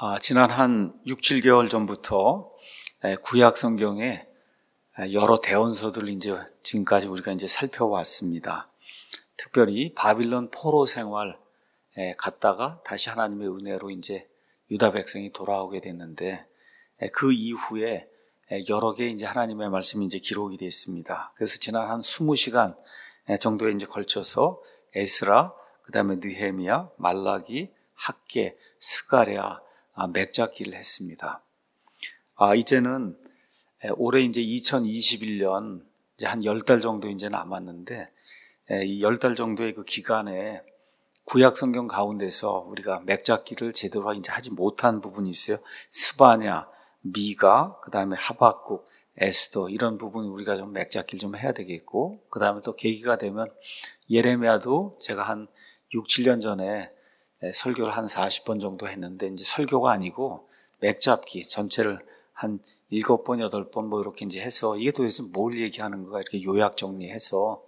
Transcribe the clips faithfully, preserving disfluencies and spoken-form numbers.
아, 지난 한 육, 칠 개월 전부터 구약 성경에 여러 대원서들을 이제 지금까지 우리가 이제 살펴왔습니다. 특별히 바빌론 포로 생활 갔다가 다시 하나님의 은혜로 이제 유다 백성이 돌아오게 됐는데 그 이후에 여러 개 이제 하나님의 말씀이 이제 기록이 되어 있습니다. 그래서 지난 한 이십 시간 정도에 이제 걸쳐서 에스라, 그 다음에 느헤미야, 말라기, 학개, 스가랴, 아, 맥잡기를 했습니다. 아, 이제는 올해 이제 이천이십일 년 이제 한 열 달 정도 이제 남았는데 이 열 달 정도의 그 기간에 구약 성경 가운데서 우리가 맥잡기를 제대로 이제 하지 못한 부분이 있어요. 스바냐, 미가, 그 다음에 하박국, 에스더 이런 부분 우리가 좀 맥잡기를 좀 해야 되겠고, 그 다음에 또 계기가 되면 예레미야도 제가 한 육, 칠 년 전에 설교를 한 사십 번 정도 했는데 이제 설교가 아니고 맥잡기 전체를 한 일곱 번, 여덟 번 뭐 이렇게 이제 해서 이게 도대체 뭘 얘기하는 거가 이렇게 요약 정리해서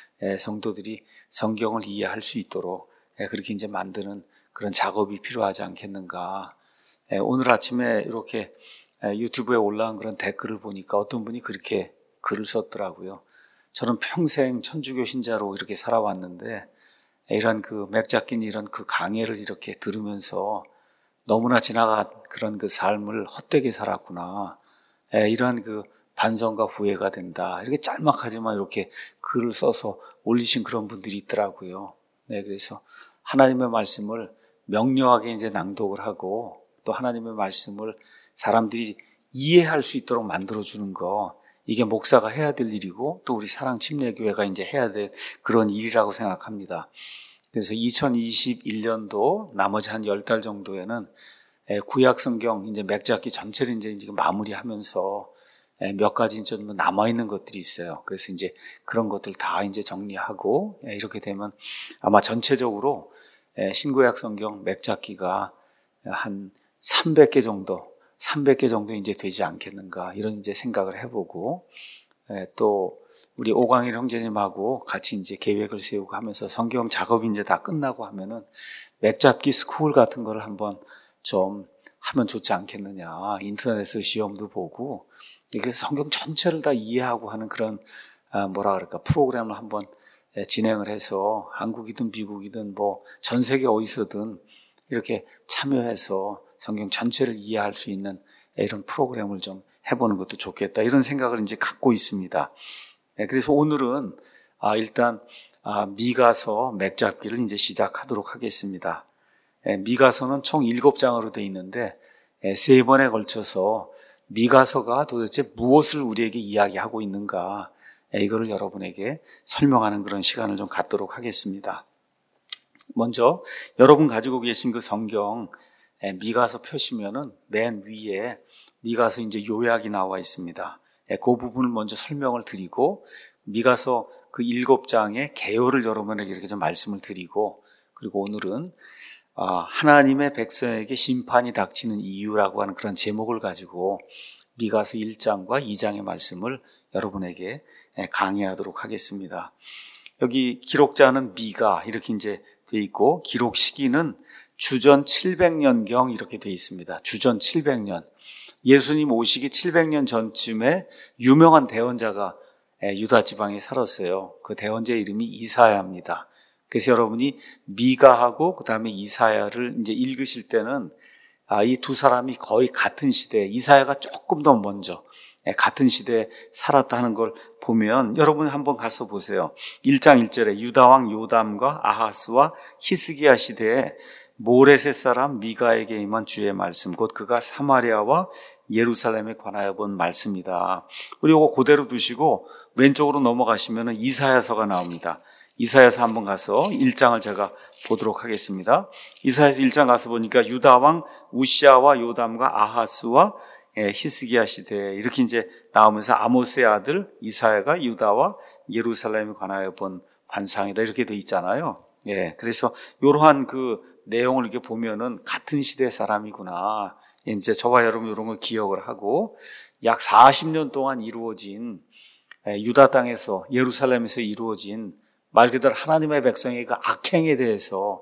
성도들이 성경을 이해할 수 있도록 그렇게 이제 만드는 그런 작업이 필요하지 않겠는가. 오늘 아침에 이렇게 유튜브에 올라온 그런 댓글을 보니까 어떤 분이 그렇게 글을 썼더라고요. 저는 평생 천주교 신자로 이렇게 살아왔는데 이런 그 맥잡기는 이런 그 강해를 이렇게 들으면서 너무나 지나간 그런 그 삶을 헛되게 살았구나. 이러한 그 반성과 후회가 된다. 이렇게 짤막하지만 이렇게 글을 써서 올리신 그런 분들이 있더라고요. 네, 그래서 하나님의 말씀을 명료하게 이제 낭독을 하고 또 하나님의 말씀을 사람들이 이해할 수 있도록 만들어주는 거, 이게 목사가 해야 될 일이고 또 우리 사랑침례교회가 이제 해야 될 그런 일이라고 생각합니다. 그래서 이천이십일 년도 나머지 한 열 달 정도에는 구약 성경 이제 맥잡기 전체를 이제 지금 마무리하면서 몇 가지 좀 남아있는 것들이 있어요. 그래서 이제 그런 것들 다 이제 정리하고 이렇게 되면 아마 전체적으로 신구약 성경 맥잡기가 한 삼백 개 정도, 삼백 개 정도 이제 되지 않겠는가 이런 이제 생각을 해보고, 또 우리 오광일 형제님하고 같이 이제 계획을 세우고 하면서 성경 작업이 이제 다 끝나고 하면은 맥잡기 스쿨 같은 거를 한번 좀 하면 좋지 않겠느냐. 인터넷에서 시험도 보고 이렇게 성경 전체를 다 이해하고 하는 그런 뭐라 그럴까 프로그램을 한번 진행을 해서 한국이든 미국이든 뭐 전 세계 어디서든 이렇게 참여해서 성경 전체를 이해할 수 있는 이런 프로그램을 좀 해보는 것도 좋겠다. 이런 생각을 이제 갖고 있습니다. 그래서 오늘은 일단 미가서 맥잡기를 이제 시작하도록 하겠습니다. 미가서는 총 일곱 장으로 되어 있는데 세 번에 걸쳐서 미가서가 도대체 무엇을 우리에게 이야기하고 있는가, 이거를 여러분에게 설명하는 그런 시간을 좀 갖도록 하겠습니다. 먼저 여러분 가지고 계신 그 성경 미가서 펴시면은 맨 위에 미가서 이제 요약이 나와 있습니다. 그 부분을 먼저 설명을 드리고 미가서 그 일곱 장의 개요를 여러분에게 이렇게 좀 말씀을 드리고, 그리고 오늘은 하나님의 백성에게 심판이 닥치는 이유라고 하는 그런 제목을 가지고 미가서 일 장과 이 장의 말씀을 여러분에게 강의하도록 하겠습니다. 여기 기록자는 미가 이렇게 이제 돼 있고 기록 시기는 주전 칠백 년경 이렇게 돼 있습니다. 주전 칠백 년. 예수님 오시기 칠백 년 전쯤에 유명한 대언자가 유다 지방에 살았어요. 그 대언자의 이름이 이사야입니다. 그래서 여러분이 미가하고 그 다음에 이사야를 이제 읽으실 때는 이 두 사람이 거의 같은 시대에, 이사야가 조금 더 먼저 같은 시대에 살았다는 걸 보면 여러분 한번 가서 보세요. 일 장 일 절에 유다왕 요담과 아하스와 히스기야 시대에 모레셋 사람 미가에게 임한 주의 말씀, 곧 그가 사마리아와 예루살렘에 관하여 본 말씀이다. 우리 이거 그대로 두시고 왼쪽으로 넘어가시면 이사야서가 나옵니다. 이사야서 한번 가서 일 장을 제가 보도록 하겠습니다. 이사야서 일 장 가서 보니까 유다왕 우시아와 요담과 아하스와 히스기야 시대에 이렇게 이제 나오면서 아모스의 아들 이사야가 유다와 예루살렘에 관하여 본 환상이다 이렇게 돼 있잖아요. 예, 그래서 이러한 그 내용을 이렇게 보면은 같은 시대 사람이구나. 이제 저와 여러분 이런 걸 기억을 하고, 약 사십 년 동안 이루어진 유다 땅에서 예루살렘에서 이루어진 말 그대로 하나님의 백성의 그 악행에 대해서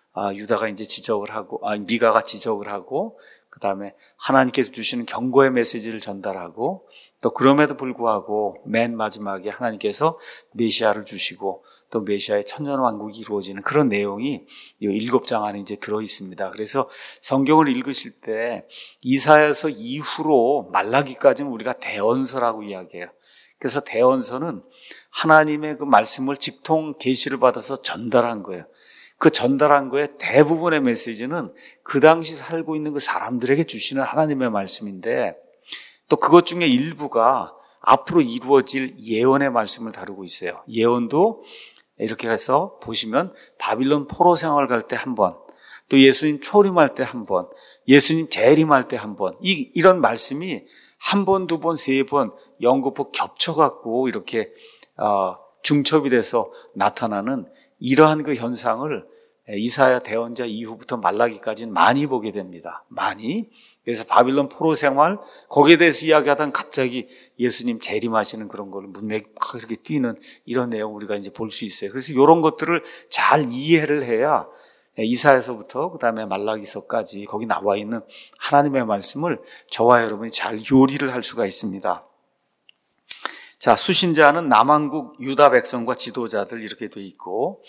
아, 유다가 이제 지적을 하고, 아, 미가가 지적을 하고, 그 다음에 하나님께서 주시는 경고의 메시지를 전달하고, 또 그럼에도 불구하고 맨 마지막에 하나님께서 메시아를 주시고 또 메시아의 천년왕국이 이루어지는 그런 내용이 이 일곱 장 안에 이제 들어 있습니다. 그래서 성경을 읽으실 때 이사야서 이후로 말라기까지는 우리가 대언서라고 이야기해요. 그래서 대언서는 하나님의 그 말씀을 직통 계시를 받아서 전달한 거예요. 그 전달한 거에 대부분의 메시지는 그 당시 살고 있는 그 사람들에게 주시는 하나님의 말씀인데, 또 그것 중에 일부가 앞으로 이루어질 예언의 말씀을 다루고 있어요. 예언도 이렇게 해서 보시면 바빌론 포로 생활 갈 때 한 번, 또 예수님 초림할 때 한 번, 예수님 재림할 때 한 번, 이, 이런 말씀이 한 번, 두 번, 세 번 연거푸 겹쳐갖고 이렇게 어, 중첩이 돼서 나타나는 이러한 그 현상을 이사야 대언자 이후부터 말라기까지는 많이 보게 됩니다. 많이. 그래서 바빌론 포로 생활, 거기에 대해서 이야기하다가 갑자기 예수님 재림하시는 그런 걸 문맥이 그렇게 뛰는 이런 내용 우리가 이제 볼 수 있어요. 그래서 이런 것들을 잘 이해를 해야 이사야서부터 그 다음에 말라기서까지 거기 나와 있는 하나님의 말씀을 저와 여러분이 잘 요리를 할 수가 있습니다. 자, 수신자는 남왕국 유다 백성과 지도자들 이렇게 돼 있고,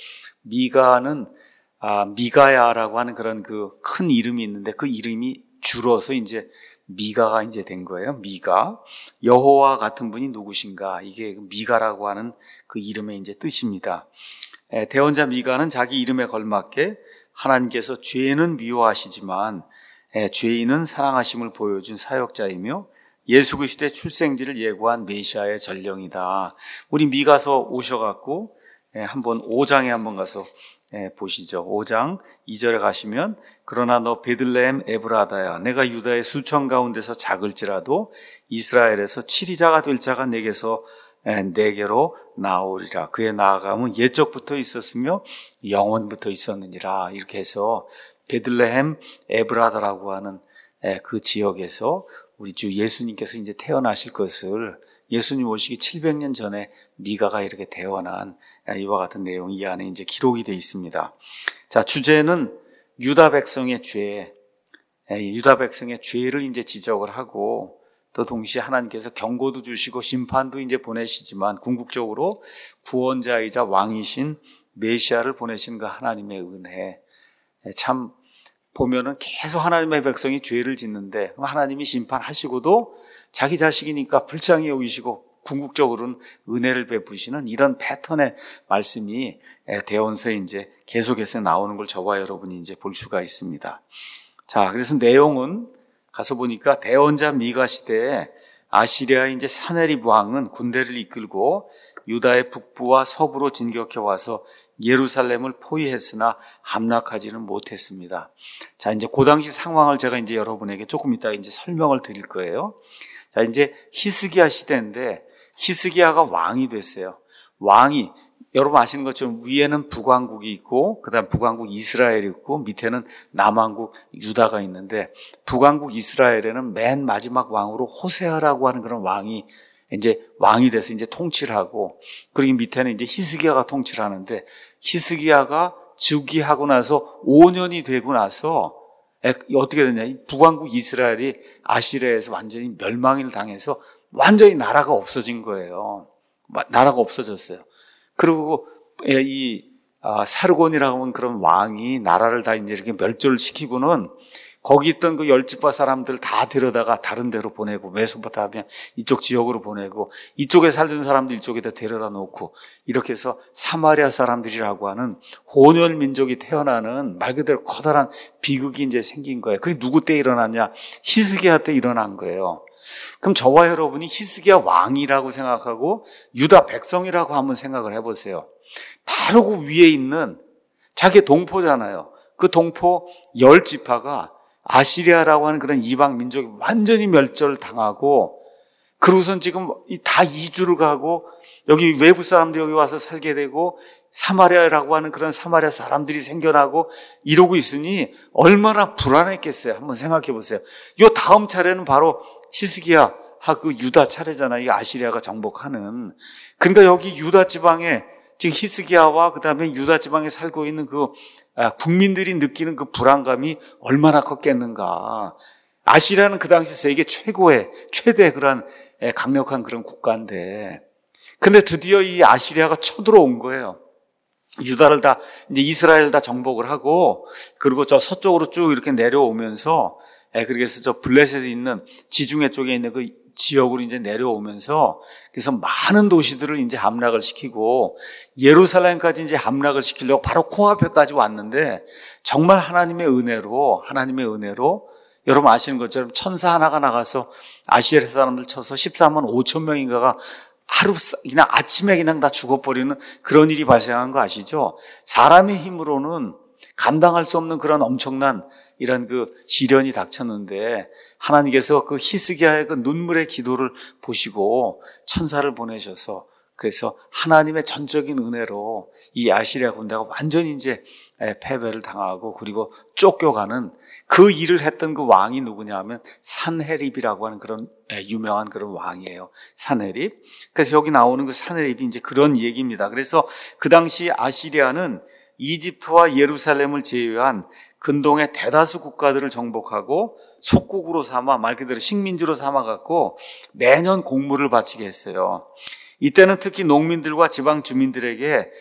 미가는 아, 미가야라고 하는 그런 그 큰 이름이 있는데 그 이름이 줄어서 이제 미가가 이제 된 거예요. 미가. 여호와 같은 분이 누구신가? 이게 미가라고 하는 그 이름의 이제 뜻입니다. 에, 대언자 미가는 자기 이름에 걸맞게 하나님께서 죄는 미워하시지만 에, 죄인은 사랑하심을 보여준 사역자이며 예수 그리스도의 출생지를 예고한 메시아의 전령이다. 우리 미가서 오셔갖고 에, 한번 오 장에 한번 가서 예, 보시죠. 오 장 이 절에 가시면, 그러나 너 베들레헴 에브라다야, 내가 유다의 수천 가운데서 작을지라도 이스라엘에서 치리자가 될 자가 내게서 예, 내게로 나오리라. 그의 나아감은 옛적부터 있었으며 영원부터 있었느니라. 이렇게 해서 베들레헴 에브라다라고 하는 예, 그 지역에서 우리 주 예수님께서 이제 태어나실 것을, 예수님 오시기 칠백 년 전에 미가가 이렇게 태어난 이와 같은 내용이 이 안에 이제 기록이 되어 있습니다. 자, 주제는 유다 백성의 죄, 유다 백성의 죄를 이제 지적을 하고, 또 동시에 하나님께서 경고도 주시고 심판도 이제 보내시지만 궁극적으로 구원자이자 왕이신 메시아를 보내신 그 하나님의 은혜, 참 보면은 계속 하나님의 백성이 죄를 짓는데 하나님이 심판하시고도 자기 자식이니까 불쌍히 여기시고 궁극적으로는 은혜를 베푸시는 이런 패턴의 말씀이 대언서에 이제 계속해서 나오는 걸 저와 여러분이 이제 볼 수가 있습니다. 자, 그래서 내용은 가서 보니까 대언자 미가 시대에 아시리아의 이제 사네립 왕은 군대를 이끌고 유다의 북부와 서부로 진격해 와서 예루살렘을 포위했으나 함락하지는 못했습니다. 자, 이제 그 당시 상황을 제가 이제 여러분에게 조금 이따 이제 설명을 드릴 거예요. 자, 이제 히스기야 시대인데 히스기야가 왕이 됐어요. 왕이, 여러분 아시는 것처럼 위에는 북왕국이 있고 그다음 북왕국 이스라엘이 있고 밑에는 남왕국 유다가 있는데, 북왕국 이스라엘에는 맨 마지막 왕으로 호세아라고 하는 그런 왕이 이제 왕이 돼서 이제 통치를 하고, 그리고 밑에는 이제 히스기야가 통치를 하는데, 히스기야가 즉위하고 나서 오 년이 되고 나서 어떻게 됐냐, 북왕국 이스라엘이 아시리아에서 완전히 멸망을 당해서 완전히 나라가 없어진 거예요. 나라가 없어졌어요. 그리고 이 사르곤이라고 하는 그런 왕이 나라를 다 이제 이렇게 멸절을 시키고는 거기 있던 그 열지파 사람들 다 데려다가 다른 데로 보내고, 메소포타미아 이쪽 지역으로 보내고, 이쪽에 살던 사람들 이쪽에다 데려다 놓고, 이렇게 해서 사마리아 사람들이라고 하는 혼혈 민족이 태어나는 말 그대로 커다란 비극이 이제 생긴 거예요. 그게 누구 때 일어났냐? 히스기야 때 일어난 거예요. 그럼 저와 여러분이 히스기야 왕이라고 생각하고 유다 백성이라고 한번 생각을 해보세요. 바로 그 위에 있는 자기 동포잖아요. 그 동포 열 지파가 아시리아라고 하는 그런 이방 민족이 완전히 멸절당하고, 그러고선 지금 다 이주를 가고 여기 외부 사람들이 여기 와서 살게 되고 사마리아라고 하는 그런 사마리아 사람들이 생겨나고 이러고 있으니 얼마나 불안했겠어요. 한번 생각해 보세요. 요 다음 차례는 바로 히스기야 그 유다 차례잖아요. 이 아시리아가 정복하는. 그러니까 여기 유다 지방에 지금 히스기야와 그다음에 유다 지방에 살고 있는 그 국민들이 느끼는 그 불안감이 얼마나 컸겠는가. 아시리아는 그 당시 세계 최고의 최대 그런 강력한 그런 국가인데, 근데 드디어 이 아시리아가 쳐들어온 거예요. 유다를 다 이제 이스라엘 다 정복을 하고, 그리고 저 서쪽으로 쭉 이렇게 내려오면서, 그래서 저 블레셋에 있는 지중해 쪽에 있는 그 지역으로 이제 내려오면서, 그래서 많은 도시들을 이제 함락을 시키고 예루살렘까지 이제 함락을 시키려고 바로 코앞에까지 왔는데, 정말 하나님의 은혜로 하나님의 은혜로 여러분 아시는 것처럼 천사 하나가 나가서 아시리아 사람들 쳐서 십사만 오천 명인가가 하루 그냥 아침에 그냥 다 죽어버리는 그런 일이 발생한 거 아시죠? 사람의 힘으로는 감당할 수 없는 그런 엄청난 이런 그 시련이 닥쳤는데, 하나님께서 그 히스기야의 그 눈물의 기도를 보시고 천사를 보내셔서, 그래서 하나님의 전적인 은혜로 이 아시리아 군대가 완전히 이제 패배를 당하고 그리고 쫓겨가는 그 일을 했던 그 왕이 누구냐 하면 산헤립이라고 하는 그런 유명한 그런 왕이에요. 산헤립. 그래서 여기 나오는 그 산헤립이 이제 그런 얘기입니다. 그래서 그 당시 아시리아는 이집트와 예루살렘을 제외한 근동의 대다수 국가들을 정복하고 속국으로 삼아, 말 그대로 식민지로 삼아갖고 매년 공물을 바치게 했어요. 이때는 특히 농민들과 지방 주민들에게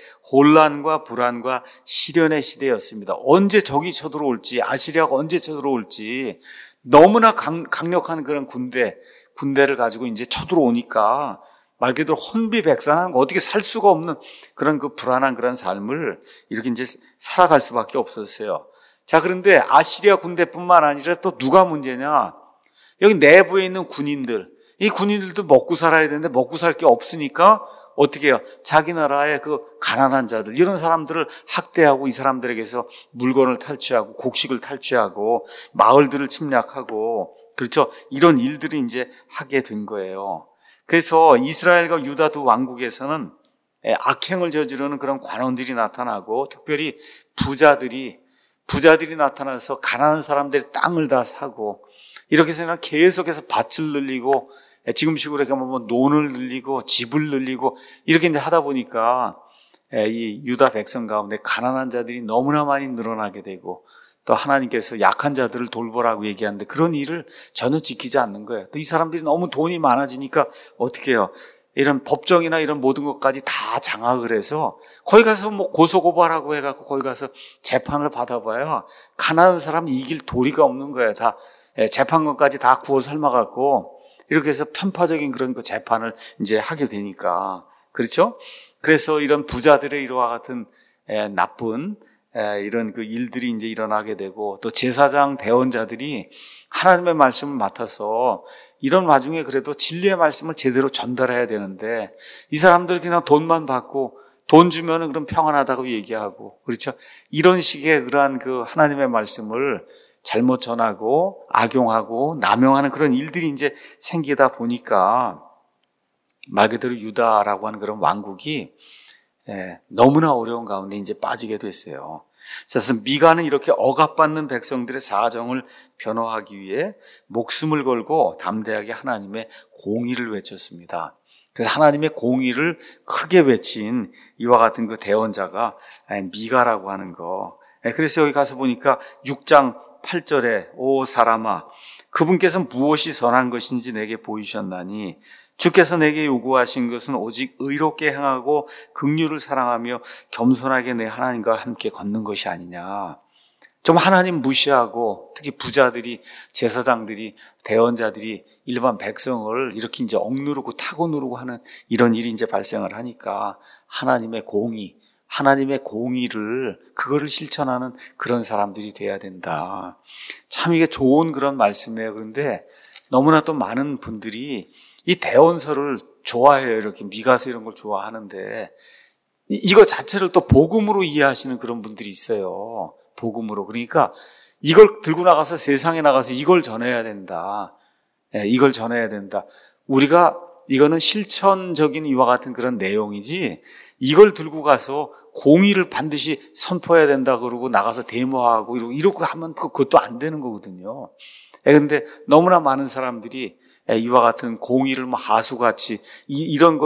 혼란과 불안과 시련의 시대였습니다. 언제 적이 쳐들어올지, 아시리아가 언제 쳐들어올지, 너무나 강, 강력한 그런 군대, 군대를 가지고 이제 쳐들어오니까 말 그대로 혼비백산한 어떻게 살 수가 없는 그런 그 불안한 그런 삶을 이렇게 이제 살아갈 수밖에 없었어요. 자, 그런데 아시리아 군대뿐만 아니라 또 누가 문제냐? 여기 내부에 있는 군인들, 이 군인들도 먹고 살아야 되는데 먹고 살 게 없으니까 어떻게 해요? 자기 나라의 그 가난한 자들, 이런 사람들을 학대하고 이 사람들에게서 물건을 탈취하고 곡식을 탈취하고 마을들을 침략하고, 그렇죠? 이런 일들을 이제 하게 된 거예요. 그래서 이스라엘과 유다 두 왕국에서는 악행을 저지르는 그런 관원들이 나타나고, 특별히 부자들이 부자들이 나타나서 가난한 사람들의 땅을 다 사고, 이렇게 해서 계속해서 밭을 늘리고, 지금식으로 보면 논을 늘리고 집을 늘리고 이렇게 이제 하다 보니까 이 유다 백성 가운데 가난한 자들이 너무나 많이 늘어나게 되고, 또 하나님께서 약한 자들을 돌보라고 얘기하는데 그런 일을 전혀 지키지 않는 거예요. 또 이 사람들이 너무 돈이 많아지니까 어떻게 해요? 이런 법정이나 이런 모든 것까지 다 장악을 해서 거기 가서 뭐 고소고발하고 해갖고 거기 가서 재판을 받아봐야 가난한 사람이 이길 도리가 없는 거예요. 다 재판관까지 다 구워 삶아갖고 이렇게 해서 편파적인 그런 그 재판을 이제 하게 되니까, 그렇죠? 그래서 이런 부자들의 이와 같은 에, 나쁜 에, 이런 그 일들이 이제 일어나게 되고, 또 제사장 대원자들이 하나님의 말씀을 맡아서 이런 와중에 그래도 진리의 말씀을 제대로 전달해야 되는데, 이 사람들 그냥 돈만 받고 돈 주면은 그럼 평안하다고 얘기하고, 그렇죠? 이런 식의 그러한 그 하나님의 말씀을 잘못 전하고 악용하고 남용하는 그런 일들이 이제 생기다 보니까 말 그대로 유다라고 하는 그런 왕국이 너무나 어려운 가운데 이제 빠지게 됐어요. 그래서 미가는 이렇게 억압받는 백성들의 사정을 변호하기 위해 목숨을 걸고 담대하게 하나님의 공의를 외쳤습니다. 그래서 하나님의 공의를 크게 외친 이와 같은 그 대언자가 미가라고 하는 거. 그래서 여기 가서 보니까 육 장 팔 절에 오 사람아, 그분께서 무엇이 선한 것인지 내게 보이셨나니 주께서 내게 요구하신 것은 오직 의롭게 행하고 긍휼을 사랑하며 겸손하게 내 하나님과 함께 걷는 것이 아니냐. 좀 하나님 무시하고 특히 부자들이, 제사장들이, 대언자들이 일반 백성을 이렇게 이제 억누르고 타고 누르고 하는 이런 일이 이제 발생을 하니까 하나님의 공의, 하나님의 공의를, 그거를 실천하는 그런 사람들이 돼야 된다. 참 이게 좋은 그런 말씀이에요. 그런데 너무나 또 많은 분들이 이 대언서를 좋아해요. 이렇게 미가서 이런 걸 좋아하는데 이거 자체를 또 복음으로 이해하시는 그런 분들이 있어요. 복음으로. 그러니까 이걸 들고 나가서 세상에 나가서 이걸 전해야 된다. 이걸 전해야 된다. 우리가 이거는 실천적인 이와 같은 그런 내용이지, 이걸 들고 가서 공의를 반드시 선포해야 된다 그러고 나가서 데모하고 이러고, 이러고 하면 그것도 안 되는 거거든요. 그런데 너무나 많은 사람들이 이와 같은 공의를 뭐 하수같이 이, 이런 거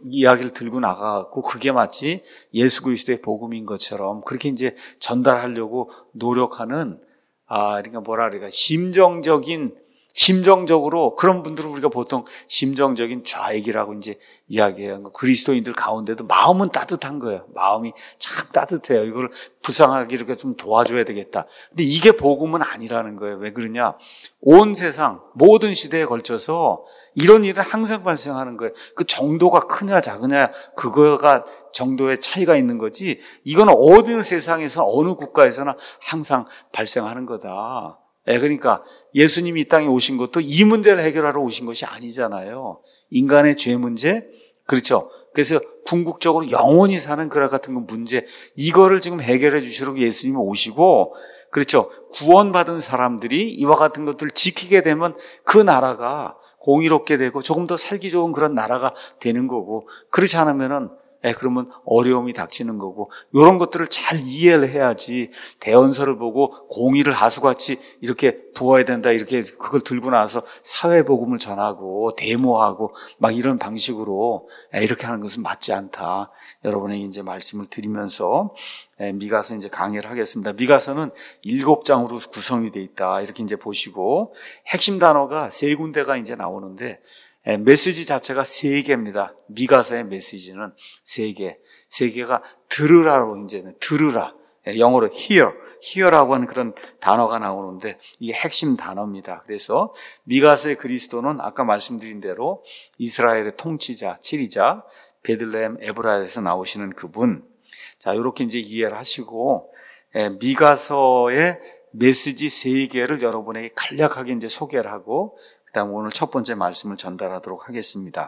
이야기를 들고 나가고 그게 마치 예수 그리스도의 복음인 것처럼 그렇게 이제 전달하려고 노력하는, 아, 그러니까 뭐라 그럴까, 심정적인, 심정적으로 그런 분들을 우리가 보통 심정적인 좌익이라고 이제 이야기해요. 그리스도인들 가운데도 마음은 따뜻한 거예요. 마음이 참 따뜻해요. 이걸 불쌍하게 이렇게 좀 도와줘야 되겠다. 근데 이게 복음은 아니라는 거예요. 왜 그러냐? 온 세상 모든 시대에 걸쳐서 이런 일은 항상 발생하는 거예요. 그 정도가 크냐 작으냐 그거가 정도의 차이가 있는 거지, 이거는 어느 세상에서 어느 국가에서나 항상 발생하는 거다. 예, 그러니까 예수님이 이 땅에 오신 것도 이 문제를 해결하러 오신 것이 아니잖아요. 인간의 죄 문제, 그렇죠. 그래서 궁극적으로 영원히 사는 그와 같은 그 문제, 이거를 지금 해결해 주시려고 예수님이 오시고, 그렇죠. 구원받은 사람들이 이와 같은 것들을 지키게 되면 그 나라가 공의롭게 되고 조금 더 살기 좋은 그런 나라가 되는 거고, 그렇지 않으면은 예, 그러면 어려움이 닥치는 거고, 이런 것들을 잘 이해를 해야지 대언서를 보고 공의를 하수같이 이렇게 부어야 된다, 이렇게 그걸 들고 나서 사회복음을 전하고 데모하고 막 이런 방식으로 예, 이렇게 하는 것은 맞지 않다. 여러분에게 이제 말씀을 드리면서 예, 미가서 이제 강의를 하겠습니다. 미가서는 일곱 장으로 구성이 되어 있다. 이렇게 이제 보시고, 핵심 단어가 세 군데가 이제 나오는데, 메시지 자체가 세 개입니다. 미가서의 메시지는 세 개. 세 개가 들으라로 이제는 들으라. 영어로 hear, hear라고 하는 그런 단어가 나오는데 이게 핵심 단어입니다. 그래서 미가서의 그리스도는 아까 말씀드린 대로 이스라엘의 통치자, 치리자, 베들레헴 에브라에서 나오시는 그분. 자, 이렇게 이제 이해를 하시고, 미가서의 메시지 세 개를 여러분에게 간략하게 이제 소개를 하고, 그다음 오늘 첫 번째 말씀을 전달하도록 하겠습니다.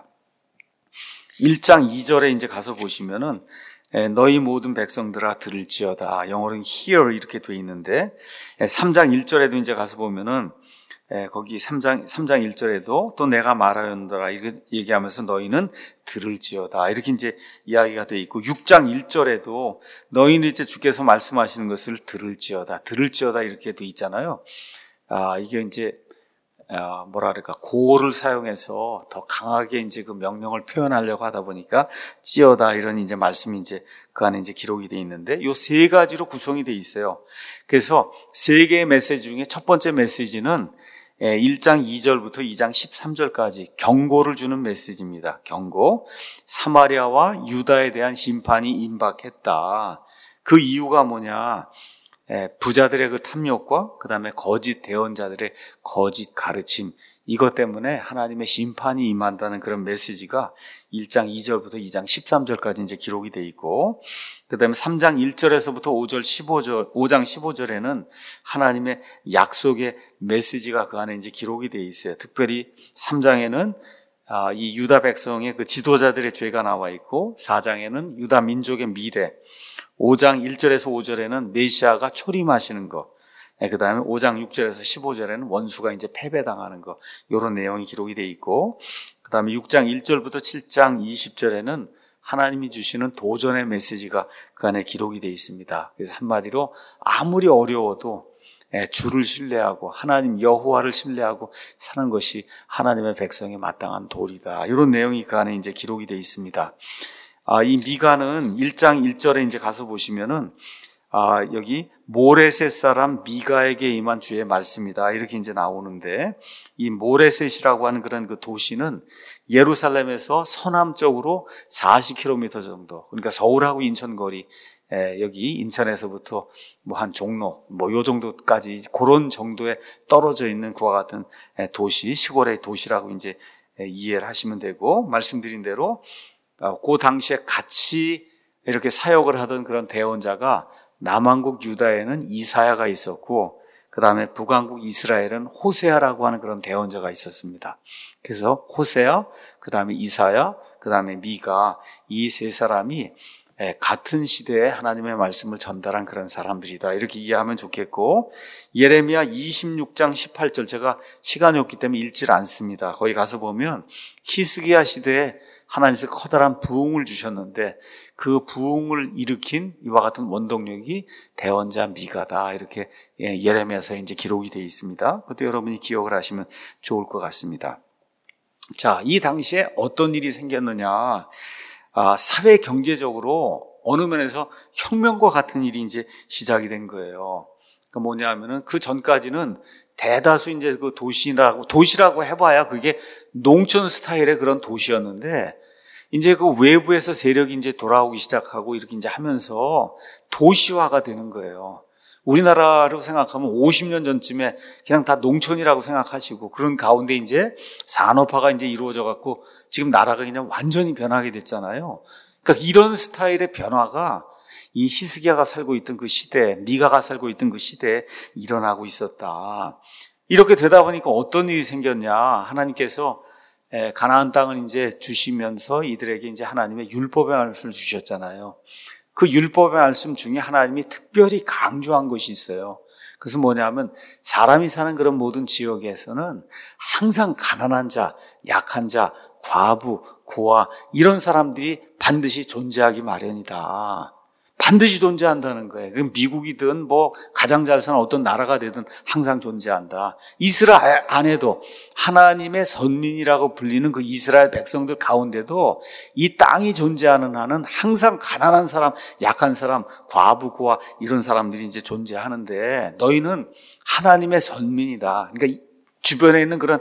일 장 이 절에 이제 가서 보시면은 너희 모든 백성들아 들을지어다. 영어로는 hear 이렇게 돼 있는데, 삼 장 일 절에도 이제 가서 보면은 거기 삼 장 삼 장 일 절에도 또 내가 말하였노라 이렇게 얘기하면서 너희는 들을지어다 이렇게 이제 이야기가 돼 있고, 육 장 일 절에도 너희는 이제 주께서 말씀하시는 것을 들을지어다, 들을지어다 이렇게 돼 있잖아요. 아, 이게 이제 아, 뭐라 그럴까, 고를 사용해서 더 강하게 이제 그 명령을 표현하려고 하다 보니까 찌어다 이런 이제 말씀이 이제 그 안에 이제 기록이 돼 있는데, 요 세 가지로 구성이 돼 있어요. 그래서 세 개의 메시지 중에 첫 번째 메시지는 일 장 이 절부터 이 장 십삼 절까지 경고를 주는 메시지입니다. 경고. 사마리아와 유다에 대한 심판이 임박했다. 그 이유가 뭐냐? 부자들의 그 탐욕과 그 다음에 거짓 대언자들의 거짓 가르침, 이것 때문에 하나님의 심판이 임한다는 그런 메시지가 일 장 이 절부터 이 장 십삼 절까지 이제 기록이 되어 있고, 그 다음에 삼 장 일 절에서부터 오 절 십오 절, 오 장 십오 절에는 하나님의 약속의 메시지가 그 안에 이제 기록이 되어 있어요. 특별히 삼 장에는 이 유다 백성의 그 지도자들의 죄가 나와 있고, 사 장에는 유다 민족의 미래, 오 장 일 절에서 오 절에는 메시아가 초림하시는 거, 그 다음에 오 장 육 절에서 십오 절에는 원수가 이제 패배당하는 거, 이런 내용이 기록이 되어 있고, 그 다음에 육 장 일 절부터 칠 장 이십 절에는 하나님이 주시는 도전의 메시지가 그 안에 기록이 되어 있습니다. 그래서 한마디로 아무리 어려워도 주를 신뢰하고 하나님 여호와를 신뢰하고 사는 것이 하나님의 백성의 마땅한 도리다. 이런 내용이 그 안에 이제 기록이 되어 있습니다. 아, 이 미가는 일 장 일 절에 이제 가서 보시면은, 아, 여기 모레셋 사람 미가에게 임한 주의 말씀이다. 이렇게 이제 나오는데, 이 모레셋이라고 하는 그런 그 도시는 예루살렘에서 서남쪽으로 사십 킬로미터 정도, 그러니까 서울하고 인천 거리, 에, 여기 인천에서부터 뭐 한 종로, 뭐 요 정도까지 그런 정도에 떨어져 있는 그와 같은 도시, 시골의 도시라고 이제 이해를 하시면 되고, 말씀드린 대로 그 당시에 같이 이렇게 사역을 하던 그런 대언자가 남왕국 유다에는 이사야가 있었고, 그 다음에 북왕국 이스라엘은 호세아라고 하는 그런 대언자가 있었습니다. 그래서 호세아, 그 다음에 이사야, 그 다음에 미가, 이 세 사람이 같은 시대에 하나님의 말씀을 전달한 그런 사람들이다. 이렇게 이해하면 좋겠고, 예레미야 이십육 장 십팔 절, 제가 시간이 없기 때문에 읽질 않습니다. 거기 가서 보면 히스기야 시대에 하나님께서 커다란 부흥을 주셨는데 그 부흥을 일으킨 이와 같은 원동력이 대언자 미가다. 이렇게 예레미야서에 이제 기록이 되어 있습니다. 그것도 여러분이 기억을 하시면 좋을 것 같습니다. 자, 이 당시에 어떤 일이 생겼느냐. 아, 사회 경제적으로 어느 면에서 혁명과 같은 일이 이제 시작이 된 거예요. 그 뭐냐면은 그 전까지는 대다수 이제 그 도시라고, 도시라고 해봐야 그게 농촌 스타일의 그런 도시였는데, 이제 그 외부에서 세력이 이제 돌아오기 시작하고 이렇게 이제 하면서 도시화가 되는 거예요. 우리나라로 생각하면 오십 년 전쯤에 그냥 다 농촌이라고 생각하시고, 그런 가운데 이제 산업화가 이제 이루어져 갖고 지금 나라가 그냥 완전히 변하게 됐잖아요. 그러니까 이런 스타일의 변화가 이 히스기야가 살고 있던 그 시대, 미가가 살고 있던 그 시대에 일어나고 있었다. 이렇게 되다 보니까 어떤 일이 생겼냐. 하나님께서 가나안 땅을 이제 주시면서 이들에게 이제 하나님의 율법의 말씀을 주셨잖아요. 그 율법의 말씀 중에 하나님이 특별히 강조한 것이 있어요. 그것은 뭐냐면 사람이 사는 그런 모든 지역에서는 항상 가난한 자, 약한 자, 과부, 고아 이런 사람들이 반드시 존재하기 마련이다. 반드시 존재한다는 거예요. 그럼 미국이든 뭐 가장 잘 사는 어떤 나라가 되든 항상 존재한다. 이스라엘 안에도 하나님의 선민이라고 불리는 그 이스라엘 백성들 가운데도 이 땅이 존재하는 한은 항상 가난한 사람, 약한 사람, 과부, 고아 이런 사람들이 이제 존재하는데 너희는 하나님의 선민이다. 그러니까 주변에 있는 그런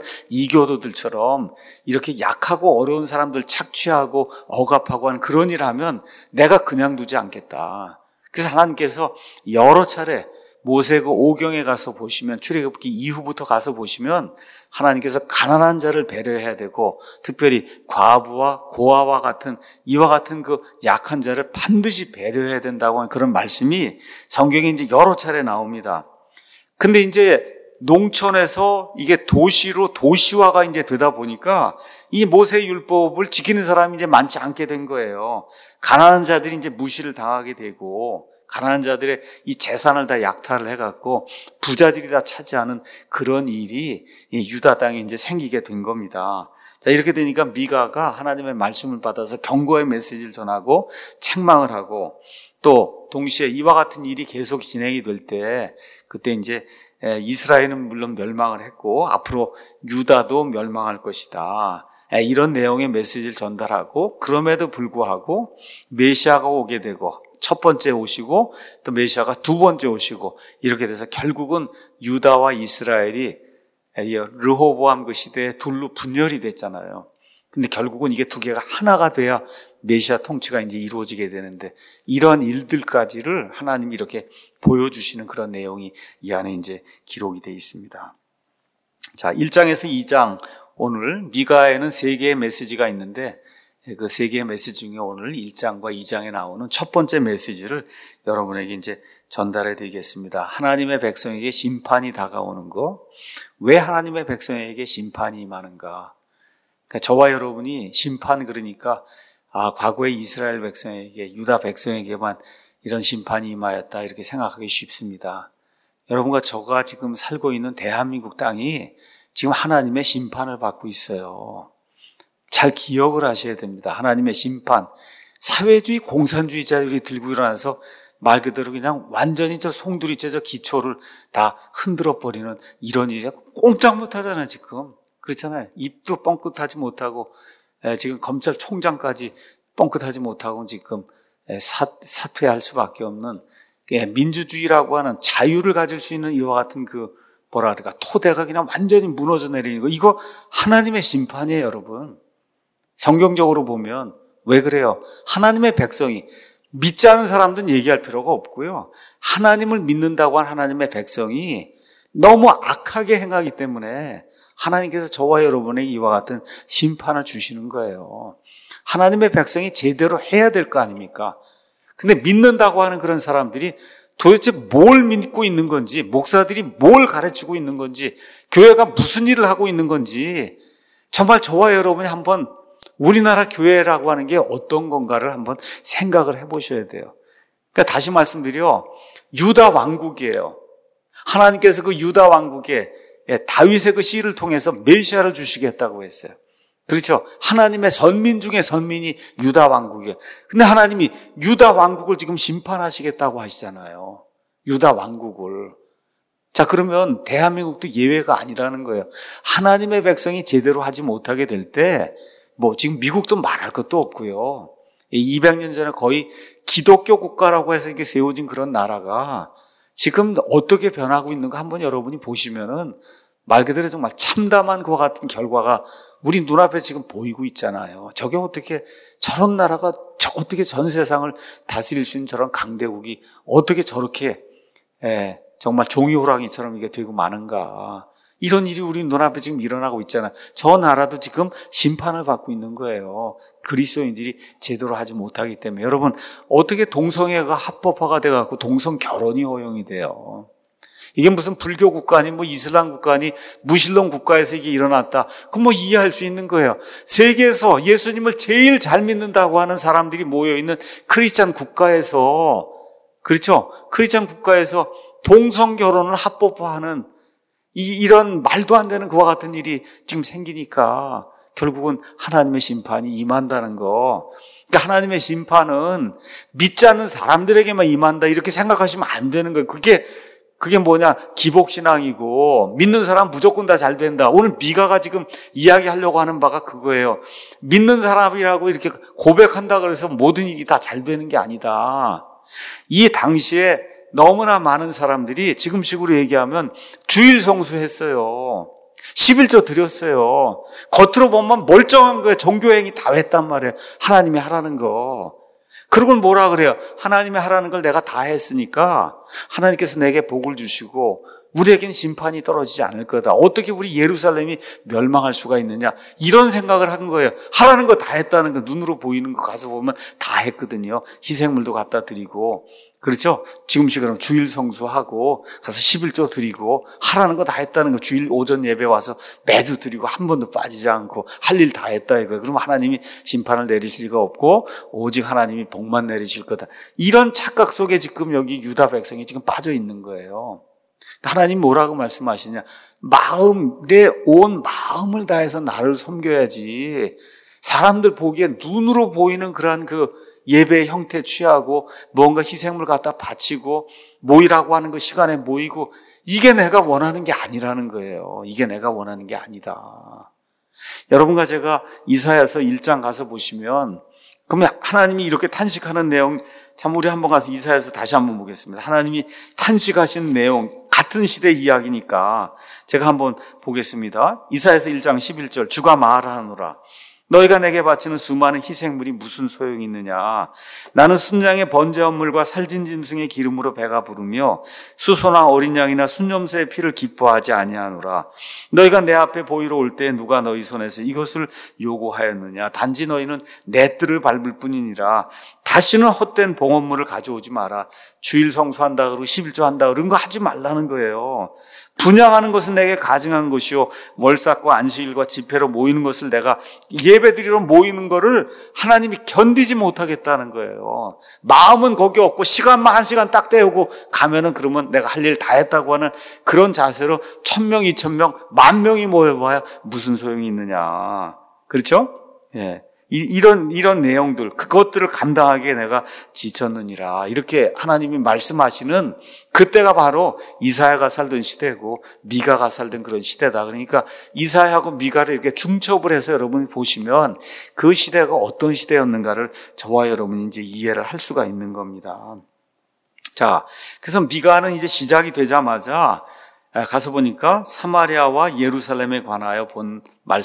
이교도들처럼 이렇게 약하고 어려운 사람들 착취하고 억압하고 하는 그런 일을 하면 내가 그냥 두지 않겠다. 그래서 하나님께서 여러 차례 모세그 오경에 가서 보시면, 출애굽기 이후부터 가서 보시면 하나님께서 가난한 자를 배려해야 되고 특별히 과부와 고아와 같은 이와 같은 그 약한 자를 반드시 배려해야 된다고 하는 그런 말씀이 성경에 이제 여러 차례 나옵니다. 근데 이제 농촌에서 이게 도시로 도시화가 이제 되다 보니까 이 모세 율법을 지키는 사람이 이제 많지 않게 된 거예요. 가난한 자들이 이제 무시를 당하게 되고 가난한 자들의 이 재산을 다 약탈을 해갖고 부자들이 다 차지하는 그런 일이 이 유다 땅에 이제 생기게 된 겁니다. 자, 이렇게 되니까 미가가 하나님의 말씀을 받아서 경고의 메시지를 전하고 책망을 하고 또 동시에 이와 같은 일이 계속 진행이 될 때 그때 이제 이스라엘은 물론 멸망을 했고 앞으로 유다도 멸망할 것이다. 이런 내용의 메시지를 전달하고 그럼에도 불구하고 메시아가 오게 되고 첫 번째 오시고 또 메시아가 두 번째 오시고 이렇게 돼서 결국은 유다와 이스라엘이 르호보암 그 시대에 둘로 분열이 됐잖아요. 근데 결국은 이게 두 개가 하나가 돼야 메시아 통치가 이제 이루어지게 되는데 이런 일들까지를 하나님이 이렇게 보여주시는 그런 내용이 이 안에 이제 기록이 되어 있습니다. 자, 일 장에서 이 장 오늘 미가에는 세 개의 메시지가 있는데 그 세 개의 메시지 중에 오늘 일 장과 이 장에 나오는 첫 번째 메시지를 여러분에게 이제 전달해 드리겠습니다. 하나님의 백성에게 심판이 다가오는 거. 왜 하나님의 백성에게 심판이 임하는가? 그러니까 저와 여러분이 심판 그러니까 아, 과거의 이스라엘 백성에게, 유다 백성에게만 이런 심판이 임하였다 이렇게 생각하기 쉽습니다. 여러분과 저가 지금 살고 있는 대한민국 땅이 지금 하나님의 심판을 받고 있어요. 잘 기억을 하셔야 됩니다. 하나님의 심판. 사회주의 공산주의자들이 들고 일어나서 말 그대로 그냥 완전히 저 송두리째 저 기초를 다 흔들어 버리는 이런 일이 꼼짝 못하잖아요 지금. 그렇잖아요. 입도 뻥끗하지 못하고 지금 검찰총장까지 뻥끗하지 못하고 지금 사, 사퇴할 수밖에 없는 민주주의라고 하는 자유를 가질 수 있는 이와 같은 그 뭐라 그럴까 토대가 그냥 완전히 무너져 내리는 거. 이거 하나님의 심판이에요 여러분. 성경적으로 보면 왜 그래요? 하나님의 백성이 믿지 않은 사람들은 얘기할 필요가 없고요. 하나님을 믿는다고 한 하나님의 백성이 너무 악하게 행하기 때문에 하나님께서 저와 여러분에게 이와 같은 심판을 주시는 거예요. 하나님의 백성이 제대로 해야 될 거 아닙니까? 근데 믿는다고 하는 그런 사람들이 도대체 뭘 믿고 있는 건지, 목사들이 뭘 가르치고 있는 건지, 교회가 무슨 일을 하고 있는 건지 정말 저와 여러분이 한번 우리나라 교회라고 하는 게 어떤 건가를 한번 생각을 해보셔야 돼요. 그러니까 다시 말씀드려 유다 왕국이에요. 하나님께서 그 유다 왕국에 다윗의 그 씨를 통해서 메시아를 주시겠다고 했어요. 그렇죠. 하나님의 선민 중에 선민이 유다 왕국이에요. 근데 하나님이 유다 왕국을 지금 심판하시겠다고 하시잖아요. 유다 왕국을. 자, 그러면 대한민국도 예외가 아니라는 거예요. 하나님의 백성이 제대로 하지 못하게 될 때, 뭐 지금 미국도 말할 것도 없고요. 이백 년 전에 거의 기독교 국가라고 해서 이렇게 세워진 그런 나라가 지금 어떻게 변하고 있는가 한번 여러분이 보시면은 말 그대로 정말 참담한 그와 같은 결과가 우리 눈앞에 지금 보이고 있잖아요. 저게 어떻게 저런 나라가 저 어떻게 전 세상을 다스릴 수 있는 저런 강대국이 어떻게 저렇게 예, 정말 종이 호랑이처럼 이게 되고 마는가. 이런 일이 우리 눈앞에 지금 일어나고 있잖아요. 저 나라도 지금 심판을 받고 있는 거예요. 그리스도인들이 제대로 하지 못하기 때문에. 여러분, 어떻게 동성애가 합법화가 돼갖고 동성 결혼이 허용이 돼요? 이게 무슨 불교 국가니 뭐 이슬람 국가니 무신론 국가에서 이게 일어났다. 그럼 뭐 이해할 수 있는 거예요. 세계에서 예수님을 제일 잘 믿는다고 하는 사람들이 모여있는 크리스찬 국가에서, 그렇죠? 크리스찬 국가에서 동성 결혼을 합법화하는 이, 이런 말도 안 되는 그와 같은 일이 지금 생기니까 결국은 하나님의 심판이 임한다는 거. 그러니까 하나님의 심판은 믿지 않는 사람들에게만 임한다 이렇게 생각하시면 안 되는 거예요. 그게 그게 뭐냐? 기복신앙이고 믿는 사람 무조건 다 잘 된다. 오늘 미가가 지금 이야기하려고 하는 바가 그거예요. 믿는 사람이라고 이렇게 고백한다 그래서 모든 일이 다 잘 되는 게 아니다. 이 당시에 너무나 많은 사람들이 지금식으로 얘기하면 주일 성수했어요. 십일조 드렸어요. 겉으로 보면 멀쩡한 거예요. 종교행위 다 했단 말이에요. 하나님이 하라는 거. 그러고는 뭐라 그래요? 하나님이 하라는 걸 내가 다 했으니까 하나님께서 내게 복을 주시고 우리에게는 심판이 떨어지지 않을 거다. 어떻게 우리 예루살렘이 멸망할 수가 있느냐. 이런 생각을 한 거예요. 하라는 거 다 했다는 거, 눈으로 보이는 거 가서 보면 다 했거든요. 희생물도 갖다 드리고. 그렇죠? 지금식으로 주일 성수하고 가서 십일조 드리고 하라는 거 다 했다는 거. 주일 오전 예배 와서 매주 드리고 한 번도 빠지지 않고 할 일 다 했다 이거예요. 그럼 하나님이 심판을 내리실 리가 없고 오직 하나님이 복만 내리실 거다. 이런 착각 속에 지금 여기 유다 백성이 지금 빠져 있는 거예요. 하나님 뭐라고 말씀하시냐? 마음, 내 온 마음을 다해서 나를 섬겨야지. 사람들 보기에 눈으로 보이는 그러한 그 예배의 형태 취하고 무언가 희생물 갖다 바치고 모이라고 하는 그 시간에 모이고 이게 내가 원하는 게 아니라는 거예요. 이게 내가 원하는 게 아니다. 여러분과 제가 이사야서 일 장 가서 보시면 그러면 하나님이 이렇게 탄식하는 내용 참 우리 한번 가서 이사야서 다시 한번 보겠습니다. 하나님이 탄식하시는 내용 같은 시대 이야기니까 제가 한번 보겠습니다. 이사야서 일 장 십일 절 주가 말하노라. 너희가 내게 바치는 수많은 희생물이 무슨 소용이 있느냐. 나는 순장의 번제한 물과 살진 짐승의 기름으로 배가 부르며 수소나 어린 양이나 순염소의 피를 기뻐하지 아니하노라. 너희가 내 앞에 보이러 올 때 누가 너희 손에서 이것을 요구하였느냐. 단지 너희는 내 뜰을 밟을 뿐이니라. 다시는 헛된 봉헌물을 가져오지 마라. 주일 성수한다 그러고 십일조 한다 그런 거 하지 말라는 거예요. 분양하는 것은 내게 가증한 것이요 월삭과 안식일과 집회로 모이는 것을 내가 예배드리러 모이는 거를 하나님이 견디지 못하겠다는 거예요. 마음은 거기 없고 시간만 한 시간 딱 때우고 가면은 그러면 내가 할 일 다 했다고 하는 그런 자세로 천 명, 이천 명, 만 명이 모여봐야 무슨 소용이 있느냐. 그렇죠? 예. 이런, 이런 내용들, 그것들을 감당하기에 내가 지쳤느니라. 이렇게 하나님이 말씀하시는 그때가 바로 이사야가 살던 시대고 미가가 살던 그런 시대다. 그러니까 이사야하고 미가를 이렇게 중첩을 해서 여러분이 보시면 그 시대가 어떤 시대였는가를 저와 여러분이 이제 이해를 할 수가 있는 겁니다. 자, 그래서 미가는 이제 시작이 되자마자 가서 보니까 사마리아와 예루살렘에 관하여 본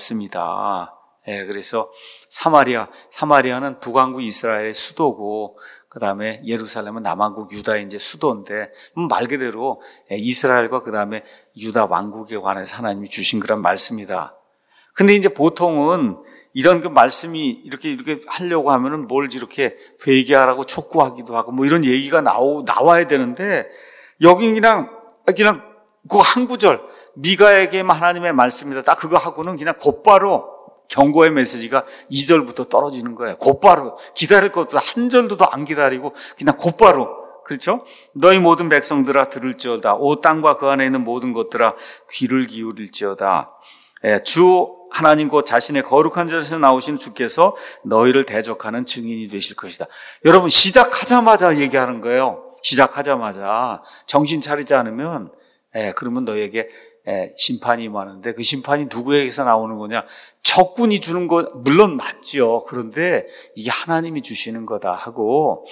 말씀이다. 예, 그래서 사마리아, 사마리아는 북왕국 이스라엘의 수도고, 그 다음에 예루살렘은 남왕국 유다의 이제 수도인데, 말 그대로 이스라엘과 그 다음에 유다 왕국에 관해서 하나님이 주신 그런 말씀이다. 근데 이제 보통은 이런 그 말씀이 이렇게 이렇게 하려고 하면은 뭘 이렇게 회개하라고 촉구하기도 하고 뭐 이런 얘기가 나오, 나와야 되는데, 여기는 그냥, 그냥 그 한 구절, 미가에게만 하나님의 말씀이다. 딱 그거 하고는 그냥 곧바로 경고의 메시지가 이 절부터 떨어지는 거예요. 곧바로 기다릴 것도 한 절도 안 기다리고 그냥 곧바로. 그렇죠? 너희 모든 백성들아 들을지어다. 오 땅과 그 안에 있는 모든 것들아 귀를 기울일지어다. 예, 주 하나님 곧 자신의 거룩한 자리에서 나오신 주께서 너희를 대적하는 증인이 되실 것이다. 여러분 시작하자마자 얘기하는 거예요. 시작하자마자 정신 차리지 않으면 예, 그러면 너에게 예, 심판이 임하는데 그 심판이 누구에게서 나오는 거냐? 적군이 주는 거 물론 맞죠. 그런데 이게 하나님이 주시는 거다 하고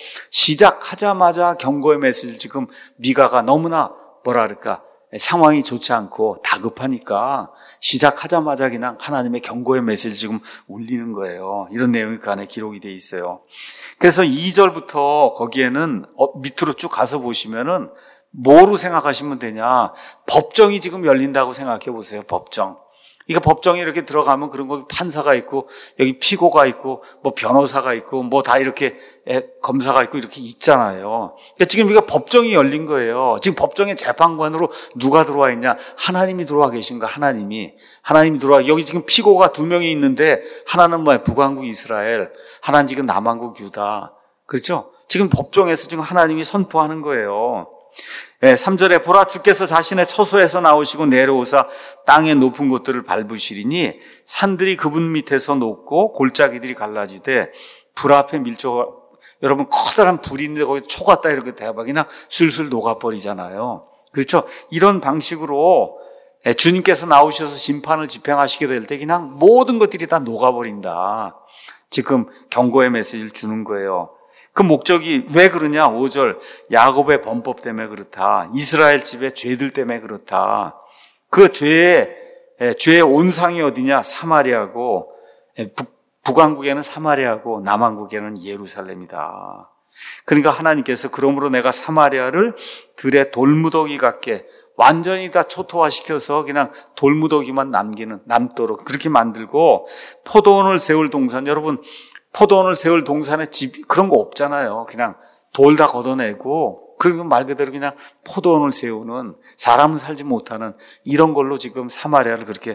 시작하자마자 경고의 메시지를 지금 미가가 너무나 뭐라 그럴까 상황이 좋지 않고 다급하니까 시작하자마자 그냥 하나님의 경고의 메시지를 지금 울리는 거예요. 이런 내용이 그 안에 기록이 돼 있어요. 그래서 이 절부터 거기에는 밑으로 쭉 가서 보시면은 뭐로 생각하시면 되냐? 법정이 지금 열린다고 생각해 보세요. 법정. 그러니까 법정에 이렇게 들어가면 그런 거 판사가 있고 여기 피고가 있고 뭐 변호사가 있고 뭐 다 이렇게 검사가 있고 이렇게 있잖아요. 그러니까 지금 우리가 법정이 열린 거예요. 지금 법정의 재판관으로 누가 들어와 있냐? 하나님이 들어와 계신 거. 하나님이 하나님이 들어와. 여기 지금 피고가 두 명이 있는데 하나는 뭐야? 북왕국 이스라엘, 하나는 지금 남왕국 유다. 그렇죠? 지금 법정에서 지금 하나님이 선포하는 거예요. 네, 삼 절에 보라 주께서 자신의 처소에서 나오시고 내려오사 땅의 높은 곳들을 밟으시리니 산들이 그분 밑에서 녹고 골짜기들이 갈라지되 불 앞에 밀접. 여러분 커다란 불이 있는데 거기 초 같다 이렇게 대박 그냥 술술 녹아버리잖아요. 그렇죠? 이런 방식으로 주님께서 나오셔서 심판을 집행하시게 될 때 그냥 모든 것들이 다 녹아버린다. 지금 경고의 메시지를 주는 거예요. 그 목적이 왜 그러냐? 오 절 야곱의 범법 때문에 그렇다. 이스라엘 집의 죄들 때문에 그렇다. 그 죄의 죄의 온상이 어디냐? 사마리아고 북, 북왕국에는 사마리아고 남왕국에는 예루살렘이다. 그러니까 하나님께서 그러므로 내가 사마리아를 들의 돌무더기 같게 완전히 다 초토화시켜서 그냥 돌무더기만 남기는 남도록 그렇게 만들고 포도원을 세울 동산. 여러분 포도원을 세울 동산에 집 그런 거 없잖아요. 그냥 돌 다 걷어내고 그리고 말 그대로 그냥 포도원을 세우는 사람은 살지 못하는 이런 걸로 지금 사마리아를 그렇게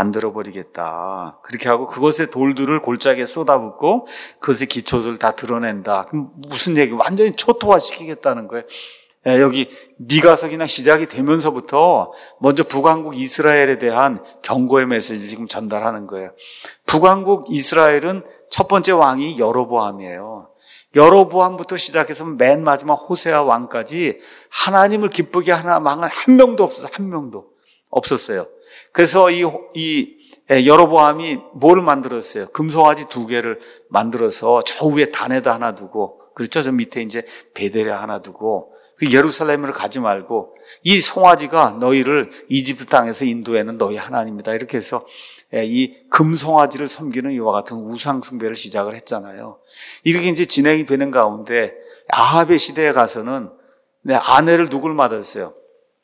만들어버리겠다. 그렇게 하고 그것의 돌들을 골짜기에 쏟아붓고 그것의 기초들을 다 드러낸다. 그럼 무슨 얘기? 완전히 초토화시키겠다는 거예요. 여기 미가서 그냥 시작이 되면서부터 먼저 북왕국 이스라엘에 대한 경고의 메시지를 지금 전달하는 거예요. 북왕국 이스라엘은 첫 번째 왕이 여로보암이에요. 여로보암부터 시작해서 맨 마지막 호세아 왕까지 하나님을 기쁘게 하는 왕은 한 명도 없었어요. 한 명도 없었어요. 그래서 이, 이 여로보암이 뭘 만들었어요? 금송아지 두 개를 만들어서 저 위에 단에다 하나 두고, 그렇죠? 저 밑에 이제 베델에 하나 두고, 그 예루살렘을 가지 말고 이 송아지가 너희를 이집트 땅에서 인도에는 너희 하나님이다. 이렇게 해서 이 금송아지를 섬기는 이와 같은 우상 숭배를 시작을 했잖아요. 이렇게 이제 진행이 되는 가운데 아합의 시대에 가서는 아내를 누굴 맞았어요?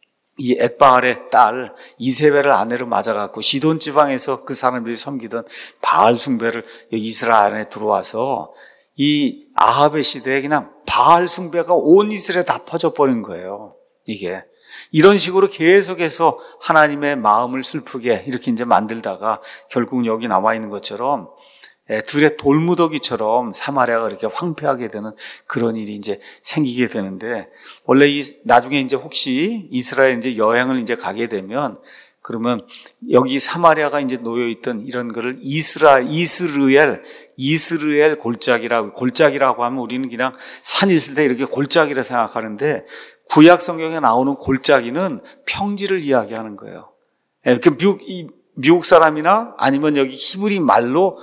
이 엣바알의 딸 이세벨을 아내로 맞아갖고 시돈 지방에서 그 사람들이 섬기던 바알 숭배를 이스라엘 안에 들어와서 이 아합의 시대에 그냥 바알 숭배가 온 이스라엘에 다 퍼져버린 거예요. 이게 이런 식으로 계속해서 하나님의 마음을 슬프게 이렇게 이제 만들다가 결국 여기 나와 있는 것처럼 둘의 돌무더기처럼 사마리아가 이렇게 황폐하게 되는 그런 일이 이제 생기게 되는데, 원래 이 나중에 이제 혹시 이스라엘 이제 여행을 이제 가게 되면 그러면 여기 사마리아가 이제 놓여있던 이런 거를 이스라, 이스르엘, 이스르엘 골짜기라고, 골짜기라고 하면 우리는 그냥 산 있을 때 이렇게 골짜기라 생각하는데 구약 성경에 나오는 골짜기는 평지를 이야기하는 거예요. 그 미국, 이 미국 사람이나 아니면 여기 히브리 말로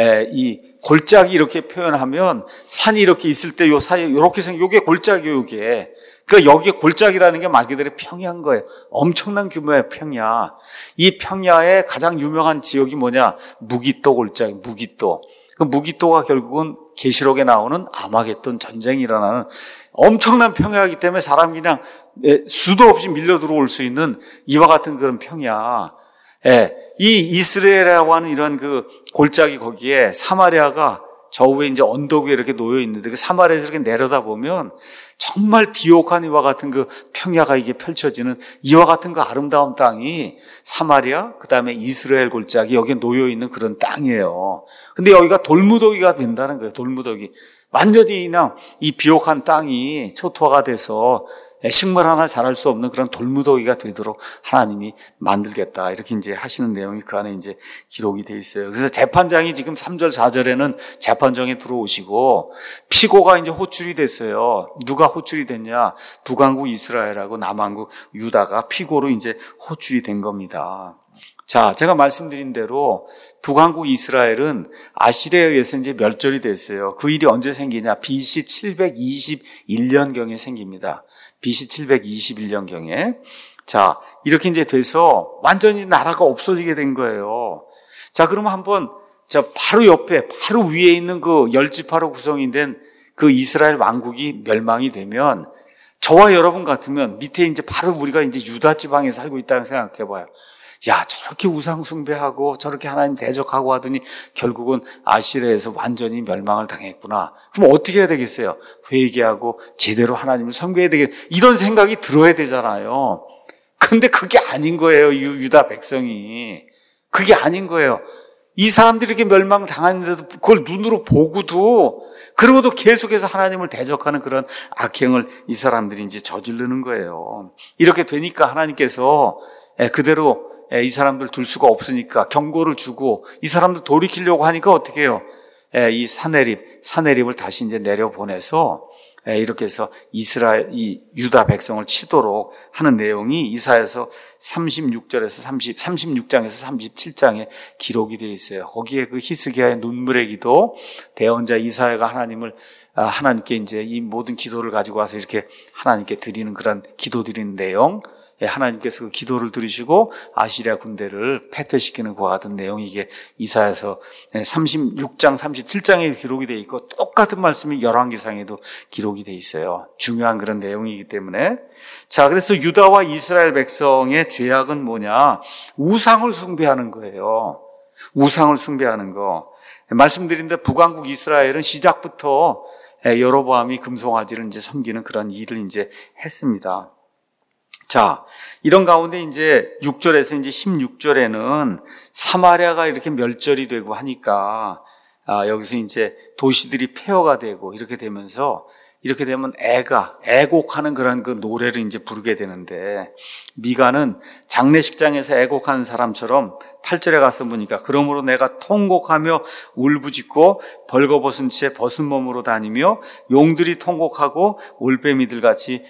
이 골짜기 이렇게 표현하면 산이 이렇게 있을 때 요 사이에 이렇게 생겨, 요게 골짜기요, 요게. 그러니까 여기에 골짜기라는 게 말 그대로 평야인 거예요. 엄청난 규모의 평야. 이 평야의 가장 유명한 지역이 뭐냐? 무기또 골짜기, 무기또. 그 무기또가 결국은 계시록에 나오는 아마겟돈 전쟁이 일어나는 엄청난 평야이기 때문에 사람이 그냥 수도 없이 밀려 들어올 수 있는 이와 같은 그런 평야. 예. 이 이스라엘이라고 하는 이런 그 골짜기 거기에 사마리아가 저 위에 이제 언덕 위에 이렇게 놓여 있는데 그 사마리아에서 이렇게 내려다 보면 정말 비옥한 이와 같은 그 평야가 이게 펼쳐지는 이와 같은 그 아름다운 땅이 사마리아, 그 다음에 이스라엘 골짜기 여기에 놓여 있는 그런 땅이에요. 근데 여기가 돌무더기가 된다는 거예요. 돌무더기. 완전히 그냥 이 비옥한 땅이 초토화가 돼서 식물 하나 자랄 수 없는 그런 돌무더기가 되도록 하나님이 만들겠다. 이렇게 이제 하시는 내용이 그 안에 이제 기록이 돼 있어요. 그래서 재판장이 지금 삼 절, 사 절에는 재판정에 들어오시고 피고가 이제 호출이 됐어요. 누가 호출이 됐냐? 북왕국 이스라엘하고 남왕국 유다가 피고로 이제 호출이 된 겁니다. 자, 제가 말씀드린 대로 북왕국 이스라엘은 아시리아에 의해서 이제 멸절이 됐어요. 그 일이 언제 생기냐? 비씨 칠백이십일 년경에 생깁니다. 비씨 칠백이십일 년경에. 자, 이렇게 이제 돼서 완전히 나라가 없어지게 된 거예요. 자, 그러면 한번, 자, 바로 옆에, 바로 위에 있는 그 열 지파로 구성이 된 그 이스라엘 왕국이 멸망이 되면 저와 여러분 같으면 밑에 이제 바로 우리가 이제 유다 지방에 살고 있다고 생각해 봐요. 야, 저렇게 우상 숭배하고 저렇게 하나님 대적하고 하더니 결국은 아시리아에서 완전히 멸망을 당했구나. 그럼 어떻게 해야 되겠어요? 회개하고 제대로 하나님을 섬겨야 되겠, 이런 생각이 들어야 되잖아요. 근데 그게 아닌 거예요, 유, 유다 백성이. 그게 아닌 거예요. 이 사람들이 이렇게 멸망 당하는데도 그걸 눈으로 보고도, 그러고도 계속해서 하나님을 대적하는 그런 악행을 이 사람들이 이제 저지르는 거예요. 이렇게 되니까 하나님께서 그대로 이 사람들 둘 수가 없으니까 경고를 주고 이 사람들 돌이키려고 하니까 어떻게 해요? 이 사내립, 사내립을 다시 이제 내려보내서 이렇게 해서 이스라엘, 이 유다 백성을 치도록 하는 내용이 이사야서 삼십육 절에서 삼십, 삼십육 장에서 삼십칠 장에 기록이 되어 있어요. 거기에 그 히스기야의 눈물의 기도, 대언자 이사야가 하나님을, 하나님께 이제 이 모든 기도를 가지고 와서 이렇게 하나님께 드리는 그런 기도 드리는 내용, 하나님께서 그 기도를 들으시고 아시리아 군대를 패퇴시키는 그와 같은 내용이 이게 이사야서 삼십육 장, 삼십칠 장에 기록이 되어 있고 똑같은 말씀이 열왕기상에도 기록이 되어 있어요. 중요한 그런 내용이기 때문에. 자, 그래서 유다와 이스라엘 백성의 죄악은 뭐냐? 우상을 숭배하는 거예요. 우상을 숭배하는 거. 말씀드린 대로 북왕국 이스라엘은 시작부터 여로보암이 금송아지를 이제 섬기는 그런 일을 이제 했습니다. 자, 이런 가운데 이제 육 절에서 이제 십육 절에는 사마리아가 이렇게 멸절이 되고 하니까, 아, 여기서 이제 도시들이 폐허가 되고 이렇게 되면서, 이렇게 되면 애가, 애곡하는 그런 그 노래를 이제 부르게 되는데, 미가는 장례식장에서 애곡하는 사람처럼 팔 절에 가서 보니까, 그러므로 내가 통곡하며 울부짖고 벌거벗은 채 벗은 몸으로 다니며 용들이 통곡하고 올빼미들 같이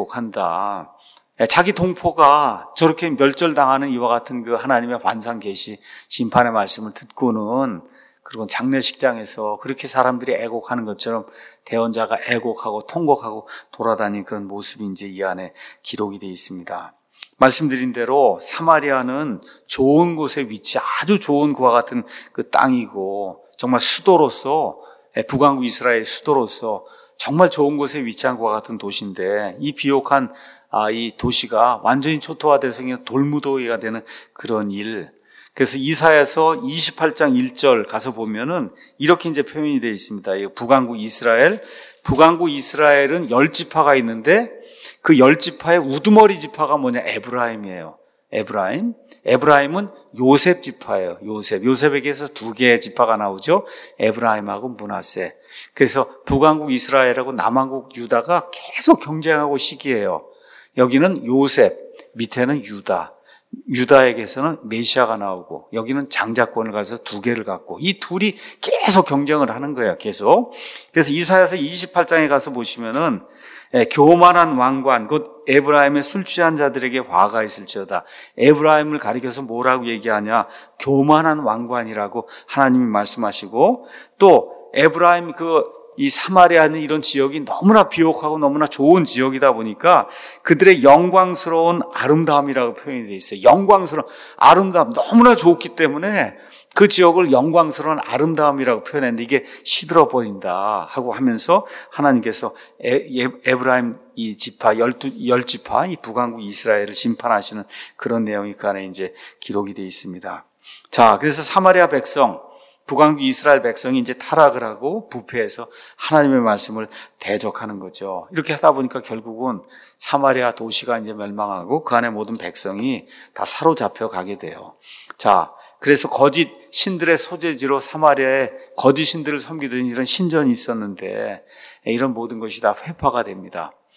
애곡한다. 자기 동포가 저렇게 멸절당하는 이와 같은 그 하나님의 환상 계시 심판의 말씀을 듣고는, 그리고 장례식장에서 그렇게 사람들이 애곡하는 것처럼 대언자가 애곡하고 통곡하고 돌아다니는 그런 모습이 이제 이 안에 기록이 되어 있습니다. 말씀드린 대로 사마리아는 좋은 곳에 위치, 아주 좋은 그와 같은 그 땅이고, 정말 수도로서, 북왕국 이스라엘 수도로서 정말 좋은 곳에 위치한 것과 같은 도시인데, 이 비옥한 아, 이 도시가 완전히 초토화돼서 그냥 돌무더기가 되는 그런 일. 그래서 이사야서 이십팔 장 일 절 가서 보면은 이렇게 이제 표현이 되어 있습니다. 이 북왕국 이스라엘, 북왕국 이스라엘은 열 지파가 있는데 그 열 지파의 우두머리 지파가 뭐냐? 에브라임이에요. 에브라임. 에브라임은 요셉 지파예요. 요셉. 요셉에게서 두 개의 지파가 나오죠. 에브라임하고 므낫세. 그래서 북왕국 이스라엘하고 남왕국 유다가 계속 경쟁하고 시기해요. 여기는 요셉, 밑에는 유다. 유다에게서는 메시아가 나오고, 여기는 장자권을 가서 두 개를 갖고, 이 둘이 계속 경쟁을 하는 거야, 계속. 그래서 이사야서 이십팔 장에 가서 보시면은, 예, 교만한 왕관, 곧 에브라임의 술 취한 자들에게 화가 있을지어다. 에브라임을 가리켜서 뭐라고 얘기하냐? 교만한 왕관이라고 하나님이 말씀하시고, 또 에브라임 그 이 사마리아는 이런 지역이 너무나 비옥하고 너무나 좋은 지역이다 보니까 그들의 영광스러운 아름다움이라고 표현이 되어 있어요. 영광스러운 아름다움, 너무나 좋기 때문에 그 지역을 영광스러운 아름다움이라고 표현했는데 이게 시들어 버린다 하고 하면서 하나님께서 에, 에브라임 이 지파, 열두, 열 지파, 이 북왕국 이스라엘을 심판하시는 그런 내용이 그 안에 이제 기록이 되어 있습니다. 자, 그래서 사마리아 백성, 북왕국 이스라엘 백성이 이제 타락을 하고 부패해서 하나님의 말씀을 대적하는 거죠. 이렇게 하다 보니까 결국은 사마리아 도시가 이제 멸망하고 그 안에 모든 백성이 다 사로잡혀 가게 돼요. 자, 그래서 거짓 신들의 소재지로 사마리아에 거짓 신들을 섬기던 이런 신전이 있었는데 이런 모든 것이 다 회파가 됩니다.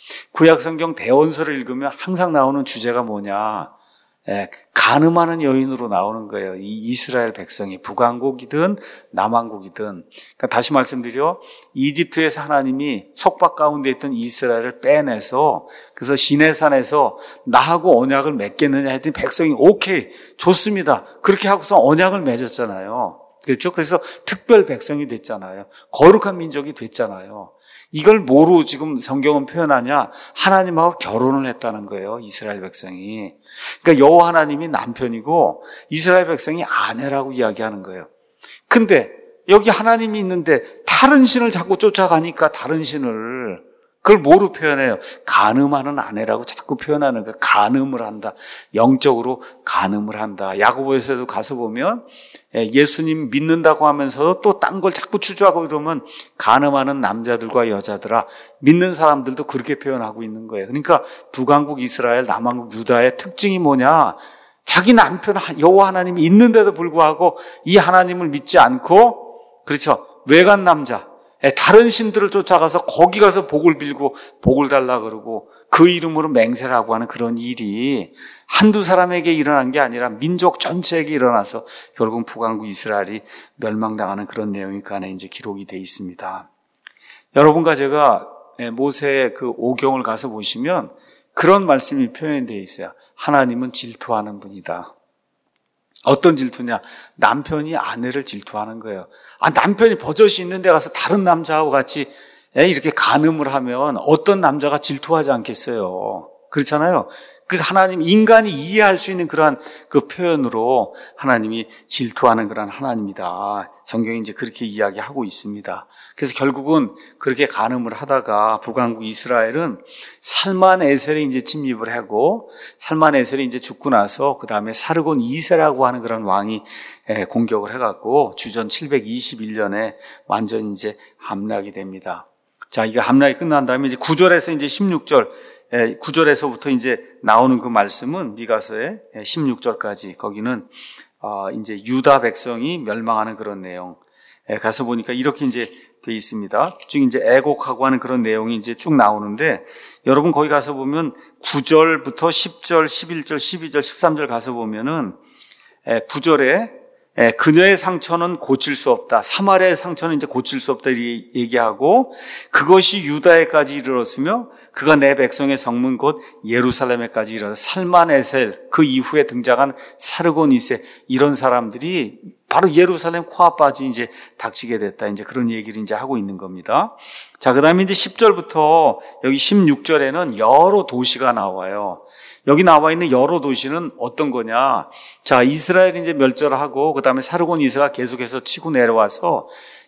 구약성경 대원서를 읽으면 항상 나오는 주제가 뭐냐? 예, 간음하는 여인으로 나오는 거예요. 이 이스라엘 백성이 북왕국이든 남왕국이든. 그러니까 다시 말씀드려, 이집트에서 하나님이 속박 가운데 있던 이스라엘을 빼내서, 그래서 시내산에서 나하고 언약을 맺겠느냐 했더니 백성이 오케이 좋습니다 그렇게 하고서 언약을 맺었잖아요. 그렇죠? 그래서 특별 백성이 됐잖아요. 거룩한 민족이 됐잖아요. 이걸 뭐로 지금 성경은 표현하냐? 하나님하고 결혼을 했다는 거예요, 이스라엘 백성이. 그러니까 여호와 하나님이 남편이고 이스라엘 백성이 아내라고 이야기하는 거예요. 근데 여기 하나님이 있는데 다른 신을 자꾸 쫓아가니까 다른 신을, 그걸 뭐로 표현해요? 간음하는 아내라고 자꾸 표현하는 거예요. 간음을 한다. 영적으로 간음을 한다. 야고보에서도 가서 보면 예수님 믿는다고 하면서 또 딴 걸 자꾸 추구하고 이러면 간음하는 남자들과 여자들아, 믿는 사람들도 그렇게 표현하고 있는 거예요. 그러니까 북왕국 이스라엘, 남왕국 유다의 특징이 뭐냐? 자기 남편 여호와 하나님이 있는데도 불구하고 이 하나님을 믿지 않고, 그렇죠, 외간 남자, 다른 신들을 쫓아가서 거기 가서 복을 빌고 복을 달라 그러고 그 이름으로 맹세를 하고 하는 그런 일이 한두 사람에게 일어난 게 아니라 민족 전체에게 일어나서 결국 북왕국 이스라엘이 멸망당하는 그런 내용이 그 안에 이제 기록이 되어 있습니다. 여러분과 제가 모세의 그 오경을 가서 보시면 그런 말씀이 표현되어 있어요. 하나님은 질투하는 분이다. 어떤 질투냐? 남편이 아내를 질투하는 거예요. 아, 남편이 버젓이 있는 데 가서 다른 남자하고 같이 이렇게 간음을 하면 어떤 남자가 질투하지 않겠어요? 그렇잖아요. 그 하나님, 인간이 이해할 수 있는 그러한 그 표현으로 하나님이 질투하는 그런 하나님이다. 성경이 이제 그렇게 이야기하고 있습니다. 그래서 결국은 그렇게 간음을 하다가 북왕국 이스라엘은 살만에셀이 이제 침입을 하고, 살만에셀이 이제 죽고 나서 그 다음에 사르곤 이 세라고 하는 그런 왕이 공격을 해갖고 주전 칠백이십일 년에 완전히 이제 함락이 됩니다. 자, 이게 함락이 끝난 다음에 이제 구 절에서 이제 십육 절, 구 절에서부터 이제 나오는 그 말씀은 미가서의 십육 절까지, 거기는 이제 유다 백성이 멸망하는 그런 내용. 가서 보니까 이렇게 이제 돼 있습니다. 쭉 이제 애곡하고 하는 그런 내용이 이제 쭉 나오는데, 여러분 거기 가서 보면 구 절부터 십 절, 십일 절, 십이 절, 십삼 절 가서 보면은 구 절에 그녀의 상처는 고칠 수 없다. 사마리아의 상처는 이제 고칠 수 없다 이렇게 얘기하고, 그것이 유다에까지 이르렀으며 그가 내 백성의 성문 곧 예루살렘에까지 이르렀다. 살만에셀, 그 이후에 등장한 사르곤 이 세, 이런 사람들이 바로 예루살렘 코앞까지 이제 닥치게 됐다. 이제 그런 얘기를 이제 하고 있는 겁니다. 자, 그 다음에 이제 십 절부터 여기 십육 절에는 여러 도시가 나와요. 여기 나와 있는 여러 도시는 어떤 거냐? 자, 이스라엘이 이제 멸절하고 그 다음에 사르곤 이 세가 계속해서 치고 내려와서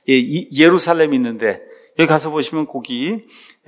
예루살렘이 있는데, 여기 가서 보시면 거기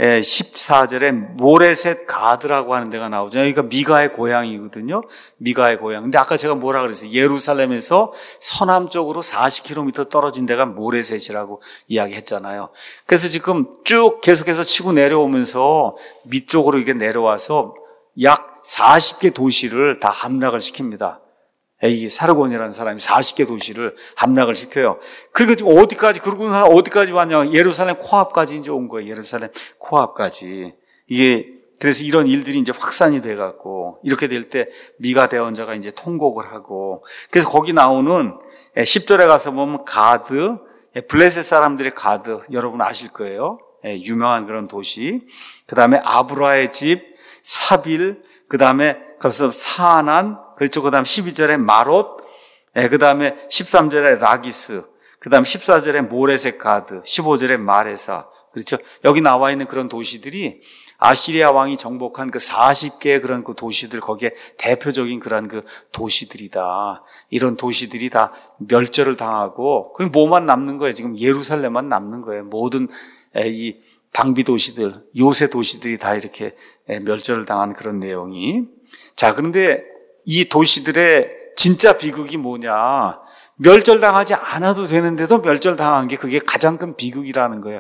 십사 절에 모레셋 가드라고 하는 데가 나오죠. 여기가 미가의 고향이거든요. 미가의 고향. 근데 아까 제가 뭐라 그랬어요? 예루살렘에서 서남쪽으로 사십 킬로미터 떨어진 데가 모레셋이라고 이야기했잖아요. 그래서 지금 쭉 계속해서 치고 내려오면서 밑쪽으로 이게 내려와서 약 사십 개 도시를 다 함락을 시킵니다. 이 사르곤이라는 사람이 사십 개 도시를 함락을 시켜요. 그리고 지금 어디까지, 그러고 어디까지 왔냐? 예루살렘 코앞까지 이제 온 거예요. 예루살렘 코앞까지. 이게, 그래서 이런 일들이 이제 확산이 돼갖고, 이렇게 될 때 미가 대언자가 이제 통곡을 하고, 그래서 거기 나오는 십 절에 가서 보면 가드, 블레셋 사람들의 가드, 여러분 아실 거예요. 유명한 그런 도시. 그 다음에 아브라의 집, 사빌, 그 다음에 거기서 사난, 그렇죠. 그 다음 십이 절에 마롯, 그 다음에 십삼 절에 라기스, 그 다음 십사 절에 모레셋 가드, 십오 절에 마레사. 그렇죠. 여기 나와 있는 그런 도시들이 아시리아 왕이 정복한 그 사십 개의 그런 그 도시들, 거기에 대표적인 그런 그 도시들이다. 이런 도시들이 다 멸절을 당하고, 그럼 뭐만 남는 거예요? 지금 예루살렘만 남는 거예요. 모든 이 방비 도시들, 요새 도시들이 다 이렇게 멸절을 당한 그런 내용이. 자, 그런데 이 도시들의 진짜 비극이 뭐냐? 멸절당하지 않아도 되는데도 멸절당한 게 그게 가장 큰 비극이라는 거예요.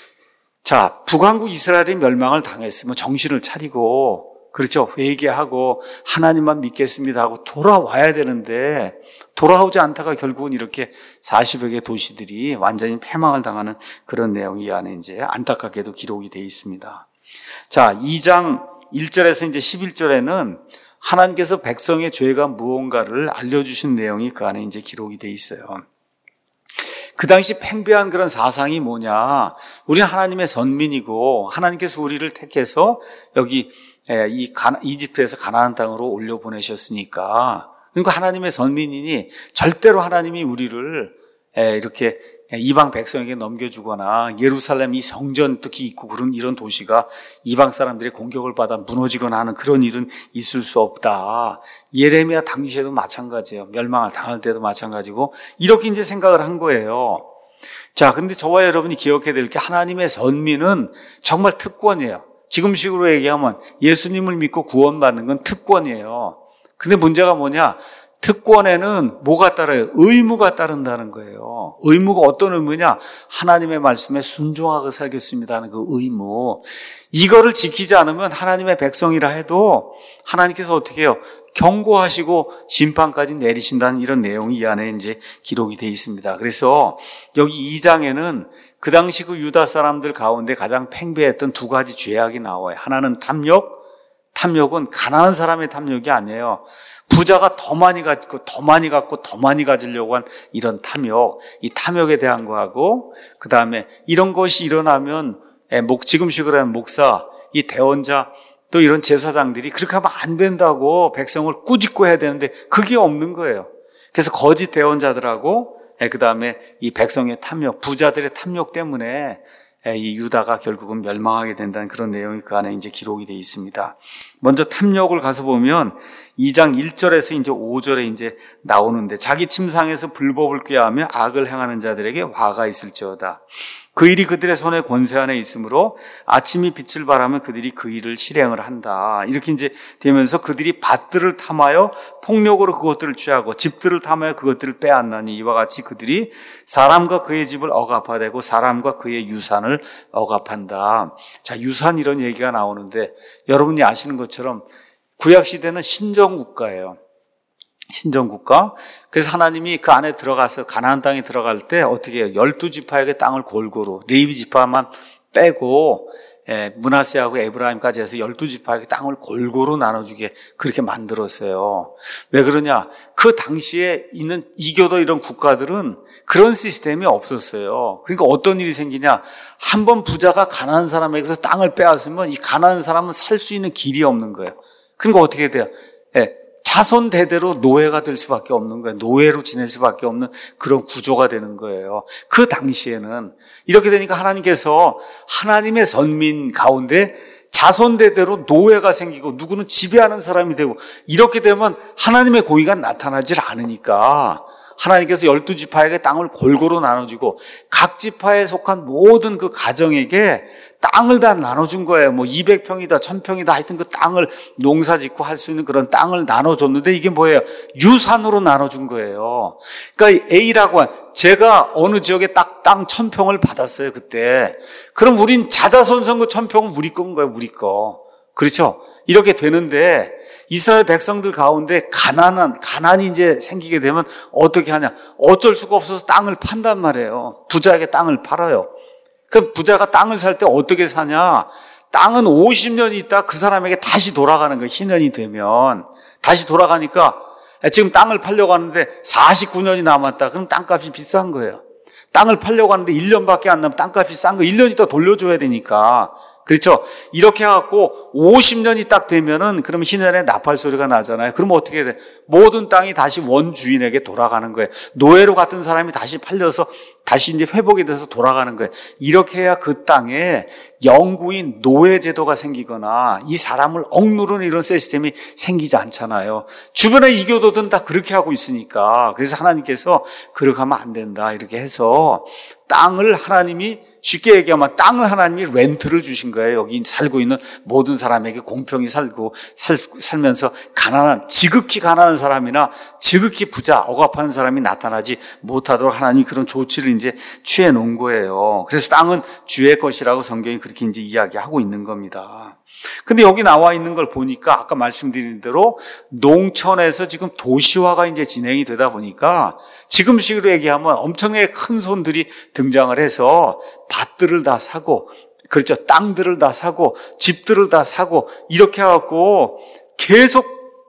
자, 북왕국 이스라엘이 멸망을 당했으면 정신을 차리고, 그렇죠, 회개하고 하나님만 믿겠습니다 하고 돌아와야 되는데, 돌아오지 않다가 결국은 이렇게 사십여 개 도시들이 완전히 패망을 당하는 그런 내용이 이 안에 이제 안타깝게도 기록이 되어 있습니다. 자, 이 장 일 절에서 이제 십일 절에는 하나님께서 백성의 죄가 무언가를 알려주신 내용이 그 안에 이제 기록이 돼 있어요. 그 당시 팽배한 그런 사상이 뭐냐? 우리 하나님의 선민이고 하나님께서 우리를 택해서 여기 이 이집트에서 가나안 땅으로 올려 보내셨으니까, 그러니까 하나님의 선민이니 절대로 하나님이 우리를 이렇게 이방 백성에게 넘겨주거나 예루살렘 이 성전 특히 있고 그런 이런 도시가 이방 사람들의 공격을 받아 무너지거나 하는 그런 일은 있을 수 없다. 예레미야 당시에도 마찬가지예요. 멸망을 당할 때도 마찬가지고 이렇게 이제 생각을 한 거예요. 자, 근데 저와 여러분이 기억해야 될 게 하나님의 선민은 정말 특권이에요. 지금식으로 얘기하면 예수님을 믿고 구원받는 건 특권이에요. 근데 문제가 뭐냐? 특권에는 뭐가 따라요? 의무가 따른다는 거예요. 의무가 어떤 의무냐? 하나님의 말씀에 순종하고 살겠습니다 하는 그 의무. 이거를 지키지 않으면 하나님의 백성이라 해도 하나님께서 어떻게 해요? 경고하시고 심판까지 내리신다는 이런 내용이 이 안에 이제 기록이 되어 있습니다. 그래서 여기 이 장에는 그 당시 그 유다 사람들 가운데 가장 팽배했던 두 가지 죄악이 나와요. 하나는 탐욕, 탐욕은 가난한 사람의 탐욕이 아니에요. 부자가 더 많이 갖고 더 많이 갖고 더 많이 가지려고 한 이런 탐욕, 이 탐욕에 대한 거하고, 그 다음에 이런 것이 일어나면 목 지금식으로 하면 목사, 이 대원자, 또 이런 제사장들이 그렇게 하면 안 된다고 백성을 꾸짖고 해야 되는데 그게 없는 거예요. 그래서 거짓 대원자들하고 그 다음에 이 백성의 탐욕, 부자들의 탐욕 때문에 이 유다가 결국은 멸망하게 된다는 그런 내용이 그 안에 이제 기록이 되어 있습니다. 먼저 탐욕을 가서 보면 이 장 일 절에서 이제 오 절에 이제 나오는데, 자기 침상에서 불법을 꾀하며 악을 행하는 자들에게 화가 있을지어다. 그 일이 그들의 손에 권세 안에 있으므로 아침이 빛을 발하면 그들이 그 일을 실행을 한다. 이렇게 이제 되면서 그들이 밭들을 탐하여 폭력으로 그것들을 취하고 집들을 탐하여 그것들을 빼앗나니 이와 같이 그들이 사람과 그의 집을 억압하되고 사람과 그의 유산을 억압한다. 자, 유산 이런 얘기가 나오는데 여러분이 아시는 것처럼 구약시대는 신정국가예요. 신정국가. 그래서 하나님이 그 안에 들어가서 가나안 땅에 들어갈 때 어떻게 해요? 열두 지파에게 땅을 골고루, 레위 지파만 빼고 예, 므낫세하고 에브라임까지 해서 열두 지파에게 땅을 골고루 나눠주게 그렇게 만들었어요. 왜 그러냐? 그 당시에 있는 이교도 이런 국가들은 그런 시스템이 없었어요. 그러니까 어떤 일이 생기냐? 한 번 부자가 가난한 사람에게서 땅을 빼앗으면 이 가난한 사람은 살 수 있는 길이 없는 거예요. 그러니까 어떻게 돼요? 예, 자손 대대로 노예가 될 수밖에 없는 거예요. 노예로 지낼 수밖에 없는 그런 구조가 되는 거예요. 그 당시에는 이렇게 되니까 하나님께서 하나님의 선민 가운데 자손 대대로 노예가 생기고 누구는 지배하는 사람이 되고 이렇게 되면 하나님의 공의가 나타나질 않으니까 하나님께서 열두 지파에게 땅을 골고루 나눠주고 각 지파에 속한 모든 그 가정에게 땅을 다 나눠준 거예요. 뭐 이백 평이다, 천 평이다, 하여튼 그 땅을 농사 짓고 할 수 있는 그런 땅을 나눠줬는데 이게 뭐예요? 유산으로 나눠준 거예요. 그러니까 A라고 한, 제가 어느 지역에 딱 땅 천 평을 받았어요, 그때. 그럼 우린 자자손손 그 천 평은 우리 거인 거예요, 우리 거. 그렇죠? 이렇게 되는데 이스라엘 백성들 가운데 가난한, 가난이 이제 생기게 되면 어떻게 하냐? 어쩔 수가 없어서 땅을 판단 말이에요. 부자에게 땅을 팔아요. 그럼 부자가 땅을 살 때 어떻게 사냐? 땅은 오십 년이 있다 그 사람에게 다시 돌아가는 거예요. 희년이 되면. 다시 돌아가니까 지금 땅을 팔려고 하는데 사십구 년이 남았다. 그럼 땅값이 비싼 거예요. 땅을 팔려고 하는데 일 년밖에 안 남으면 땅값이 싼 거 일 년 있다 돌려줘야 되니까. 그렇죠? 이렇게 해갖고 오십 년이 딱 되면은 그럼 희년에 나팔 소리가 나잖아요. 그럼 어떻게 해야 돼? 모든 땅이 다시 원주인에게 돌아가는 거예요. 노예로 갔던 사람이 다시 팔려서 다시 이제 회복이 돼서 돌아가는 거예요. 이렇게 해야 그 땅에 영구인 노예 제도가 생기거나 이 사람을 억누르는 이런 시스템이 생기지 않잖아요. 주변의 이교도들은 다 그렇게 하고 있으니까. 그래서 하나님께서 그렇게 하면 안 된다. 이렇게 해서 땅을 하나님이 쉽게 얘기하면 땅을 하나님이 렌트를 주신 거예요. 여기 살고 있는 모든 사람에게 공평히 살고 살, 살면서 가난한, 지극히 가난한 사람이나 지극히 부자, 억압하는 사람이 나타나지 못하도록 하나님이 그런 조치를 이제 취해 놓은 거예요. 그래서 땅은 주의 것이라고 성경이 그렇게 이제 이야기하고 있는 겁니다. 근데 여기 나와 있는 걸 보니까 아까 말씀드린 대로 농촌에서 지금 도시화가 이제 진행이 되다 보니까 지금식으로 얘기하면 엄청나게 큰 손들이 등장을 해서 밭들을 다 사고 그렇죠. 땅들을 다 사고 집들을 다 사고 이렇게 해갖고 계속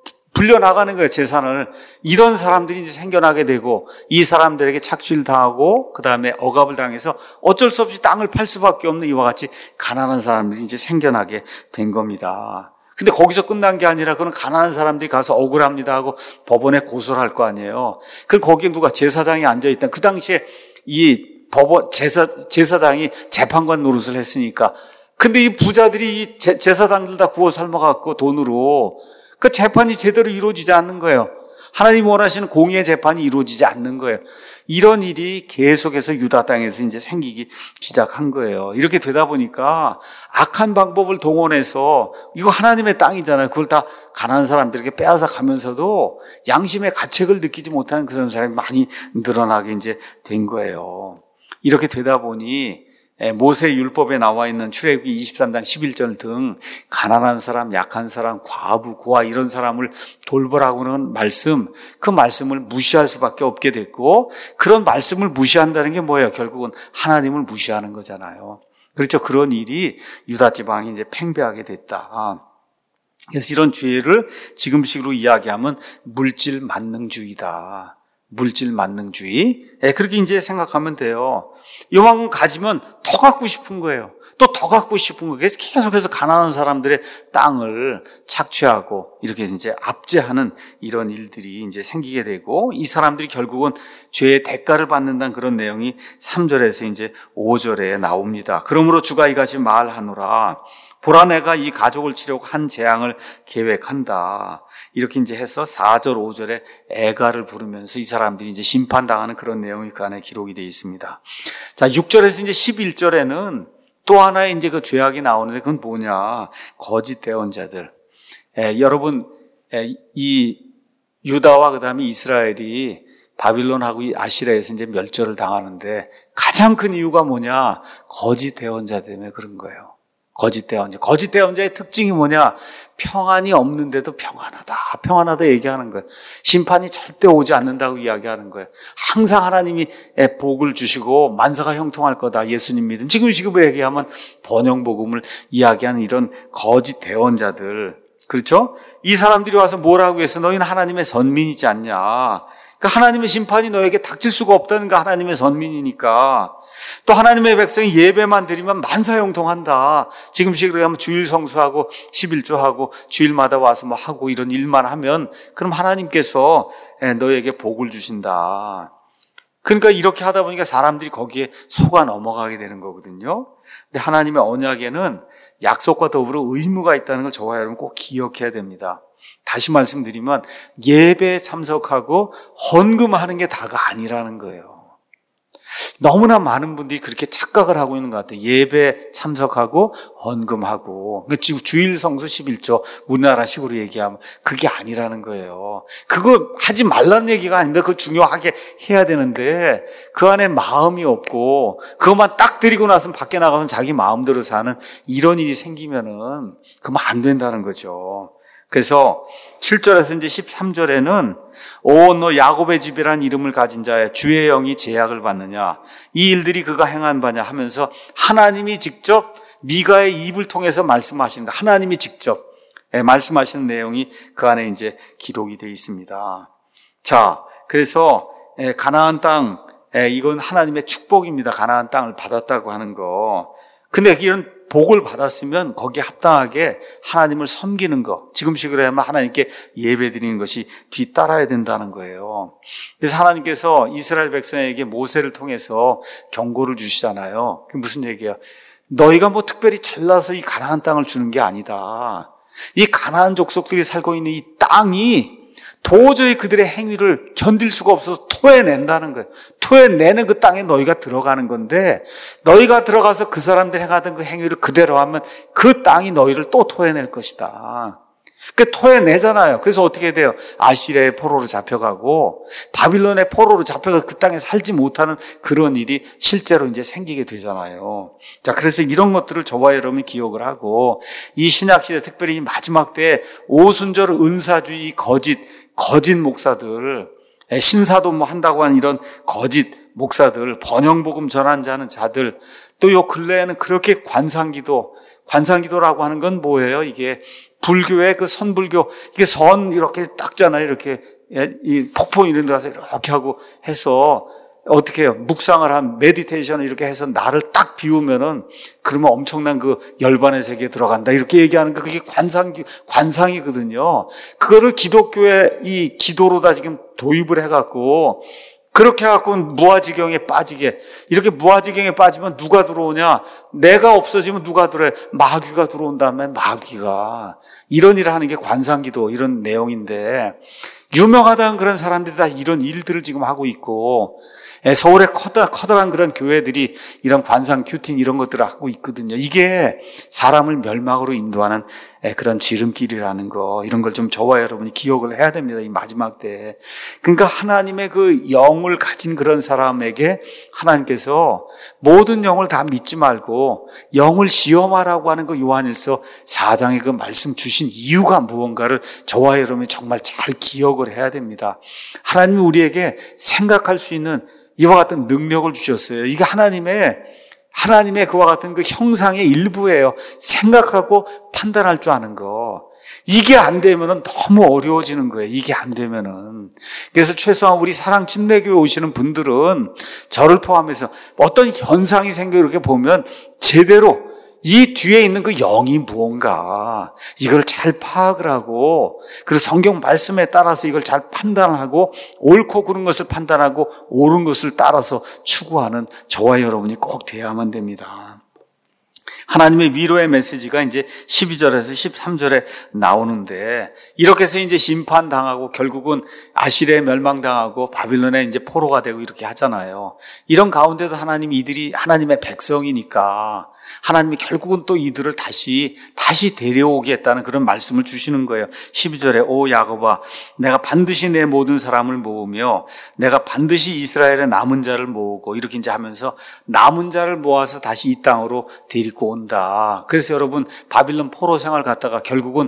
불려나가는 거예요, 재산을. 이런 사람들이 이제 생겨나게 되고 이 사람들에게 착취를 당하고 그 다음에 억압을 당해서 어쩔 수 없이 땅을 팔 수밖에 없는 이와 같이 가난한 사람들이 이제 생겨나게 된 겁니다. 근데 거기서 끝난 게 아니라 그런 가난한 사람들이 가서 억울합니다 하고 법원에 고소를 할 거 아니에요. 그럼 거기에 누가 제사장이 앉아있다. 그 당시에 이 법원, 제사, 제사장이 재판관 노릇을 했으니까. 근데 이 부자들이 이 제, 제사장들 다 구워 삶아갖고 돈으로 그 재판이 제대로 이루어지지 않는 거예요. 하나님 원하시는 공의의 재판이 이루어지지 않는 거예요. 이런 일이 계속해서 유다 땅에서 이제 생기기 시작한 거예요. 이렇게 되다 보니까 악한 방법을 동원해서 이거 하나님의 땅이잖아요. 그걸 다 가난한 사람들에게 빼앗아 가면서도 양심의 가책을 느끼지 못하는 그런 사람이 많이 늘어나게 이제 된 거예요. 이렇게 되다 보니 모세 율법에 나와 있는 출애굽기 이십삼 장 십일 절 등 가난한 사람, 약한 사람, 과부, 고아 이런 사람을 돌보라고 하는 말씀, 그 말씀을 무시할 수밖에 없게 됐고 그런 말씀을 무시한다는 게 뭐예요? 결국은 하나님을 무시하는 거잖아요. 그렇죠. 그런 일이 유다 지방이 이제 팽배하게 됐다. 그래서 이런 죄를 지금식으로 이야기하면 물질 만능주의다. 물질 만능주의. 예, 그렇게 이제 생각하면 돼요. 요만큼 가지면 더 갖고 싶은 거예요. 또 더 갖고 싶은 거예요. 그래서 계속해서 가난한 사람들의 땅을 착취하고 이렇게 이제 압제하는 이런 일들이 이제 생기게 되고 이 사람들이 결국은 죄의 대가를 받는다는 그런 내용이 삼 절에서 이제 오 절에 나옵니다. 그러므로 주가 이같이 말하노라. 보라 내가 이 가족을 치려고 한 재앙을 계획한다. 이렇게 이제 해서 사 절 오 절에 애가를 부르면서 이 사람들이 이제 심판당하는 그런 내용이 그 안에 기록이 되어 있습니다. 자, 육 절에서 이제 십일 절에는 또 하나의 이제 그 죄악이 나오는데 그건 뭐냐? 거짓 대언자들. 에, 여러분, 에, 이 유다와 그 다음에 이스라엘이 바빌론하고 이 아시라에서 이제 멸절을 당하는데 가장 큰 이유가 뭐냐? 거짓 대언자 때문에 그런 거예요. 거짓 대언자. 거짓 대언자의 특징이 뭐냐? 평안이 없는데도 평안하다. 평안하다 얘기하는 거예요. 심판이 절대 오지 않는다고 이야기하는 거예요. 항상 하나님이 복을 주시고 만사가 형통할 거다. 예수님 믿음. 지금 시급을 얘기하면 번영복음을 이야기하는 이런 거짓 대언자들. 그렇죠? 이 사람들이 와서 뭐라고 해서 너희는 하나님의 선민이지 않냐. 그러니까 하나님의 심판이 너에게 닥칠 수가 없다는 거 하나님의 선민이니까. 또 하나님의 백성이 예배만 드리면 만사형통한다. 지금식으로 하면 주일 성수하고 십일조하고 주일마다 와서 뭐 하고 이런 일만 하면 그럼 하나님께서 너에게 복을 주신다. 그러니까 이렇게 하다 보니까 사람들이 거기에 속아 넘어가게 되는 거거든요. 근데 하나님의 언약에는 약속과 더불어 의무가 있다는 걸 저와 여러분 꼭 기억해야 됩니다. 다시 말씀드리면 예배에 참석하고 헌금하는 게 다가 아니라는 거예요. 너무나 많은 분들이 그렇게 착각을 하고 있는 것 같아요. 예배 참석하고 헌금하고 지금 주일 성수 십일조 우리나라식으로 얘기하면 그게 아니라는 거예요. 그거 하지 말라는 얘기가 아닌데 그거 중요하게 해야 되는데 그 안에 마음이 없고 그것만 딱 드리고 나서 밖에 나가서 자기 마음대로 사는 이런 일이 생기면은 그러면 안 된다는 거죠. 그래서 칠 절에서 이제 십삼 절에는 오, 너 야곱의 집이란 이름을 가진 자의 주의 영이 제약을 받느냐? 이 일들이 그가 행한 바냐 하면서 하나님이 직접 미가의 입을 통해서 말씀하시는 거. 하나님이 직접 말씀하시는 내용이 그 안에 이제 기록이 되어 있습니다. 자, 그래서 가나안 땅, 이건 하나님의 축복입니다. 가나안 땅을 받았다고 하는 거. 근데 이런 복을 받았으면 거기에 합당하게 하나님을 섬기는 것, 지금식으로 하면 하나님께 예배드리는 것이 뒤따라야 된다는 거예요. 그래서 하나님께서 이스라엘 백성에게 모세를 통해서 경고를 주시잖아요. 그게 무슨 얘기야? 너희가 뭐 특별히 잘나서 이 가나안 땅을 주는 게 아니다. 이 가나안 족속들이 살고 있는 이 땅이 도저히 그들의 행위를 견딜 수가 없어서 토해낸다는 거예요. 토해내는 그 땅에 너희가 들어가는 건데 너희가 들어가서 그 사람들이 행하던 그 행위를 그대로 하면 그 땅이 너희를 또 토해낼 것이다. 그 토해내잖아요. 그래서 어떻게 돼요? 아시리아의 포로로 잡혀가고 바빌론의 포로로 잡혀가서 그 땅에 살지 못하는 그런 일이 실제로 이제 생기게 되잖아요. 자, 그래서 이런 것들을 저와 여러분이 기억을 하고 이 신약시대 특별히 마지막 때에 오순절 은사주의 거짓 거짓 목사들, 신사도 뭐 한다고 하는 이런 거짓 목사들, 번영복음 전환자는 자들, 또 요 근래에는 그렇게 관상기도, 관상기도라고 하는 건 뭐예요? 이게 불교의 그 선불교, 이게 선 이렇게 닦잖아요. 이렇게 이 폭포 이런 데 가서 이렇게 하고 해서 어떻게 해요? 묵상을 한 메디테이션을 이렇게 해서 나를 딱 비우면은 그러면 엄청난 그 열반의 세계에 들어간다. 이렇게 얘기하는 거 그게 관상, 관상이거든요. 그거를 기독교의 이 기도로다 지금 도입을 해갖고 그렇게 해갖고 무아지경에 빠지게, 이렇게 무아지경에 빠지면 누가 들어오냐? 내가 없어지면 누가 들어요? 마귀가 들어온 다음에 마귀가. 이런 일을 하는 게 관상기도 이런 내용인데, 유명하다는 그런 사람들이 다 이런 일들을 지금 하고 있고, 서울에 커다, 커다란 그런 교회들이 이런 관상 큐팅 이런 것들을 하고 있거든요. 이게 사람을 멸망으로 인도하는 그런 지름길이라는 거, 이런 걸 좀 저와 여러분이 기억을 해야 됩니다. 이 마지막 때에. 그러니까 하나님의 그 영을 가진 그런 사람에게 하나님께서 모든 영을 다 믿지 말고 영을 시험하라고 하는 그 요한일서 사 장의 그 말씀 주신 이유가 무언가를 저와 여러분이 정말 잘 기억을 해야 됩니다. 하나님이 우리에게 생각할 수 있는 이와 같은 능력을 주셨어요. 이게 하나님의, 하나님의 그와 같은 그 형상의 일부예요. 생각하고 판단할 줄 아는 거. 이게 안 되면은 너무 어려워지는 거예요. 이게 안 되면은. 그래서 최소한 우리 사랑 침례교회 오시는 분들은 저를 포함해서 어떤 현상이 생겨 이렇게 보면 제대로 이 뒤에 있는 그 영이 무언가, 이걸 잘 파악을 하고, 그리고 성경 말씀에 따라서 이걸 잘 판단하고, 옳고 그른 것을 판단하고, 옳은 것을 따라서 추구하는 저와 여러분이 꼭 돼야만 됩니다. 하나님의 위로의 메시지가 이제 십이 절에서 십삼 절에 나오는데, 이렇게 해서 이제 심판당하고 결국은 아시리아에 멸망당하고 바빌론에 이제 포로가 되고 이렇게 하잖아요. 이런 가운데도 하나님이 이들이 하나님의 백성이니까 하나님이 결국은 또 이들을 다시 다시 데려오겠다는 그런 말씀을 주시는 거예요. 십이 절에 오 야곱아, 내가 반드시 내 모든 사람을 모으며 내가 반드시 이스라엘의 남은 자를 모으고, 이렇게 이제 하면서 남은 자를 모아서 다시 이 땅으로 데리고 온다. 그래서 여러분 바빌론 포로 생활 갔다가 결국은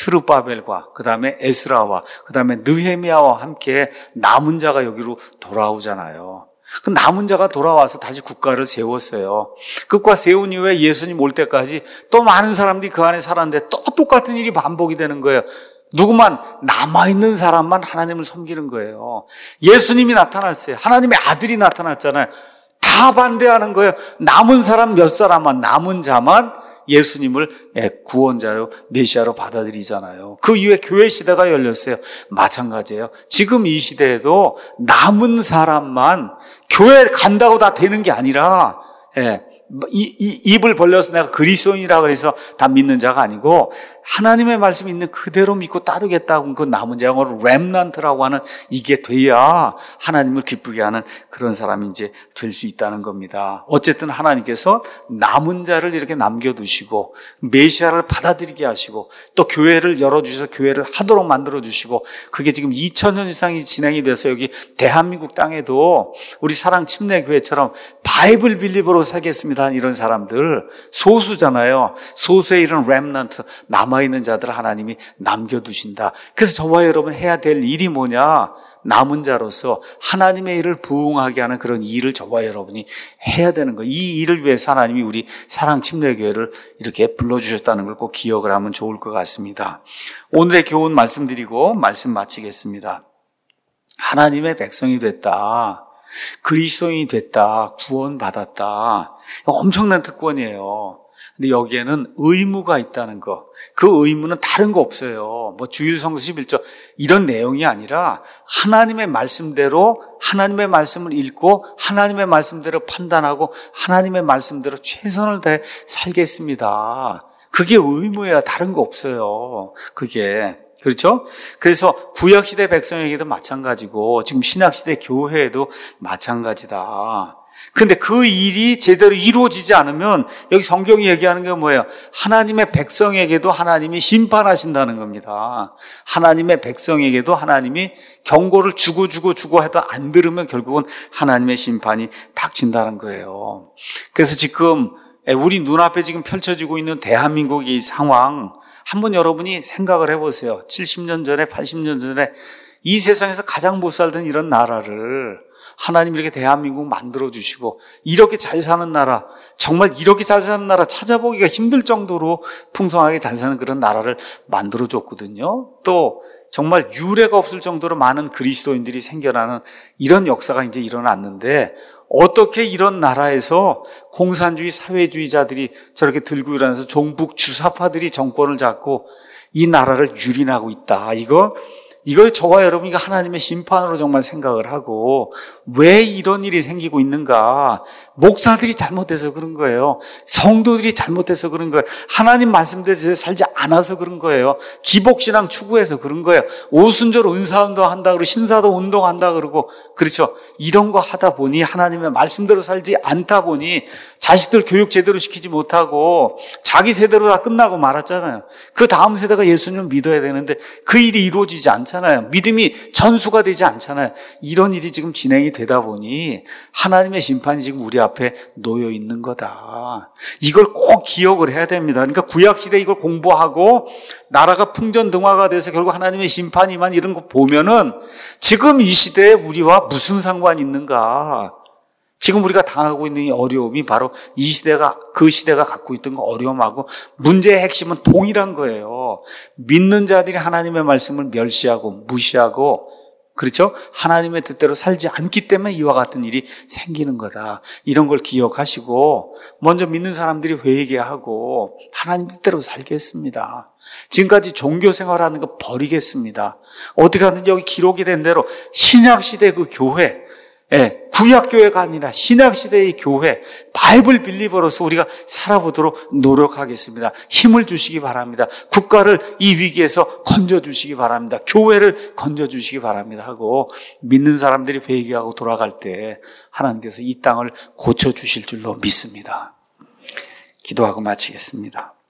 스룹바벨과 그 다음에 에스라와 그 다음에 느헤미야와 함께 남은 자가 여기로 돌아오잖아요. 그 남은 자가 돌아와서 다시 국가를 세웠어요. 국가 세운 이후에 예수님 올 때까지 또 많은 사람들이 그 안에 살았는데 또 똑같은 일이 반복이 되는 거예요. 누구만 남아있는 사람만 하나님을 섬기는 거예요. 예수님이 나타났어요. 하나님의 아들이 나타났잖아요. 다 반대하는 거예요. 남은 사람 몇 사람만, 남은 자만 예수님을 구원자로 메시아로 받아들이잖아요. 그 이후에 교회 시대가 열렸어요. 마찬가지예요. 지금 이 시대에도 남은 사람만, 교회 간다고 다 되는 게 아니라, 예, 이, 이, 입을 벌려서 내가 그리스도인이라 그래서 다 믿는 자가 아니고 하나님의 말씀 있는 그대로 믿고 따르겠다고 그 남은 자, 영어로 렘넌트라고 하는 이게 돼야 하나님을 기쁘게 하는 그런 사람이 이제 될 수 있다는 겁니다. 어쨌든 하나님께서 남은 자를 이렇게 남겨두시고 메시아를 받아들이게 하시고 또 교회를 열어주셔서 교회를 하도록 만들어주시고, 그게 지금 이천 년 이상이 진행이 돼서 여기 대한민국 땅에도 우리 사랑 침례교회처럼 바이블 빌리버로 살겠습니다 이런 사람들 소수잖아요. 소수의 이런 렘넌트, 남아있는 자들을 하나님이 남겨두신다. 그래서 저와 여러분 해야 될 일이 뭐냐? 남은 자로서 하나님의 일을 부응하게 하는 그런 일을 저와 여러분이 해야 되는 거예요. 이 일을 위해서 하나님이 우리 사랑 침례교회를 이렇게 불러주셨다는 걸 꼭 기억을 하면 좋을 것 같습니다. 오늘의 교훈 말씀드리고 말씀 마치겠습니다. 하나님의 백성이 됐다, 그리스도인이 됐다, 구원받았다, 엄청난 특권이에요. 근데 여기에는 의무가 있다는 거, 그 의무는 다른 거 없어요. 뭐 주일 성서 십일 조 이런 내용이 아니라 하나님의 말씀대로 하나님의 말씀을 읽고 하나님의 말씀대로 판단하고 하나님의 말씀대로 최선을 다해 살겠습니다. 그게 의무예요. 다른 거 없어요. 그게. 그렇죠? 그래서 구약시대 백성에게도 마찬가지고 지금 신약시대 교회에도 마찬가지다. 근데 그 일이 제대로 이루어지지 않으면 여기 성경이 얘기하는 게 뭐예요? 하나님의 백성에게도 하나님이 심판하신다는 겁니다. 하나님의 백성에게도 하나님이 경고를 주고 주고 주고 해도 안 들으면 결국은 하나님의 심판이 닥친다는 거예요. 그래서 지금 우리 눈앞에 지금 펼쳐지고 있는 대한민국의 이 상황, 한번 여러분이 생각을 해보세요. 칠십 년 전에, 팔십 년 전에 이 세상에서 가장 못 살던 이런 나라를 하나님 이렇게 대한민국 만들어주시고 이렇게 잘 사는 나라, 정말 이렇게 잘 사는 나라 찾아보기가 힘들 정도로 풍성하게 잘 사는 그런 나라를 만들어줬거든요. 또 정말 유례가 없을 정도로 많은 그리스도인들이 생겨나는 이런 역사가 이제 일어났는데, 어떻게 이런 나라에서 공산주의 사회주의자들이 저렇게 들고 일어나서 종북 주사파들이 정권을 잡고 이 나라를 유린하고 있다. 이거 이걸 저와 여러분이 하나님의 심판으로 정말 생각을 하고, 왜 이런 일이 생기고 있는가? 목사들이 잘못해서 그런 거예요. 성도들이 잘못해서 그런 거예요. 하나님 말씀대로 살지 않아서 그런 거예요. 기복신앙 추구해서 그런 거예요. 오순절 은사운동 한다 그러고 신사도 운동한다 그러고, 그렇죠. 이런 거 하다 보니 하나님의 말씀대로 살지 않다 보니 자식들 교육 제대로 시키지 못하고 자기 세대로 다 끝나고 말았잖아요. 그 다음 세대가 예수님을 믿어야 되는데 그 일이 이루어지지 않잖아요. 믿음이 전수가 되지 않잖아요. 이런 일이 지금 진행이 되다 보니 하나님의 심판이 지금 우리 앞에 놓여 있는 거다. 이걸 꼭 기억을 해야 됩니다. 그러니까 구약시대 이걸 공부하고 나라가 풍전등화가 돼서 결국 하나님의 심판이만 이런 거 보면은 지금 이 시대에 우리와 무슨 상관이 있는가? 지금 우리가 당하고 있는 이 어려움이 바로 이 시대가, 그 시대가 갖고 있던 그 어려움하고 문제의 핵심은 동일한 거예요. 믿는 자들이 하나님의 말씀을 멸시하고 무시하고, 그렇죠? 하나님의 뜻대로 살지 않기 때문에 이와 같은 일이 생기는 거다. 이런 걸 기억하시고 먼저 믿는 사람들이 회개하고 하나님 뜻대로 살겠습니다. 지금까지 종교 생활하는 거 버리겠습니다. 어떻게 하든지 여기 기록이 된 대로 신약시대 그 교회, 예, 구약교회가 아니라 신약시대의 교회, 바이블 빌리버로서 우리가 살아보도록 노력하겠습니다. 힘을 주시기 바랍니다. 국가를 이 위기에서 건져주시기 바랍니다. 교회를 건져주시기 바랍니다 하고 믿는 사람들이 회개하고 돌아갈 때 하나님께서 이 땅을 고쳐주실 줄로 믿습니다. 기도하고 마치겠습니다.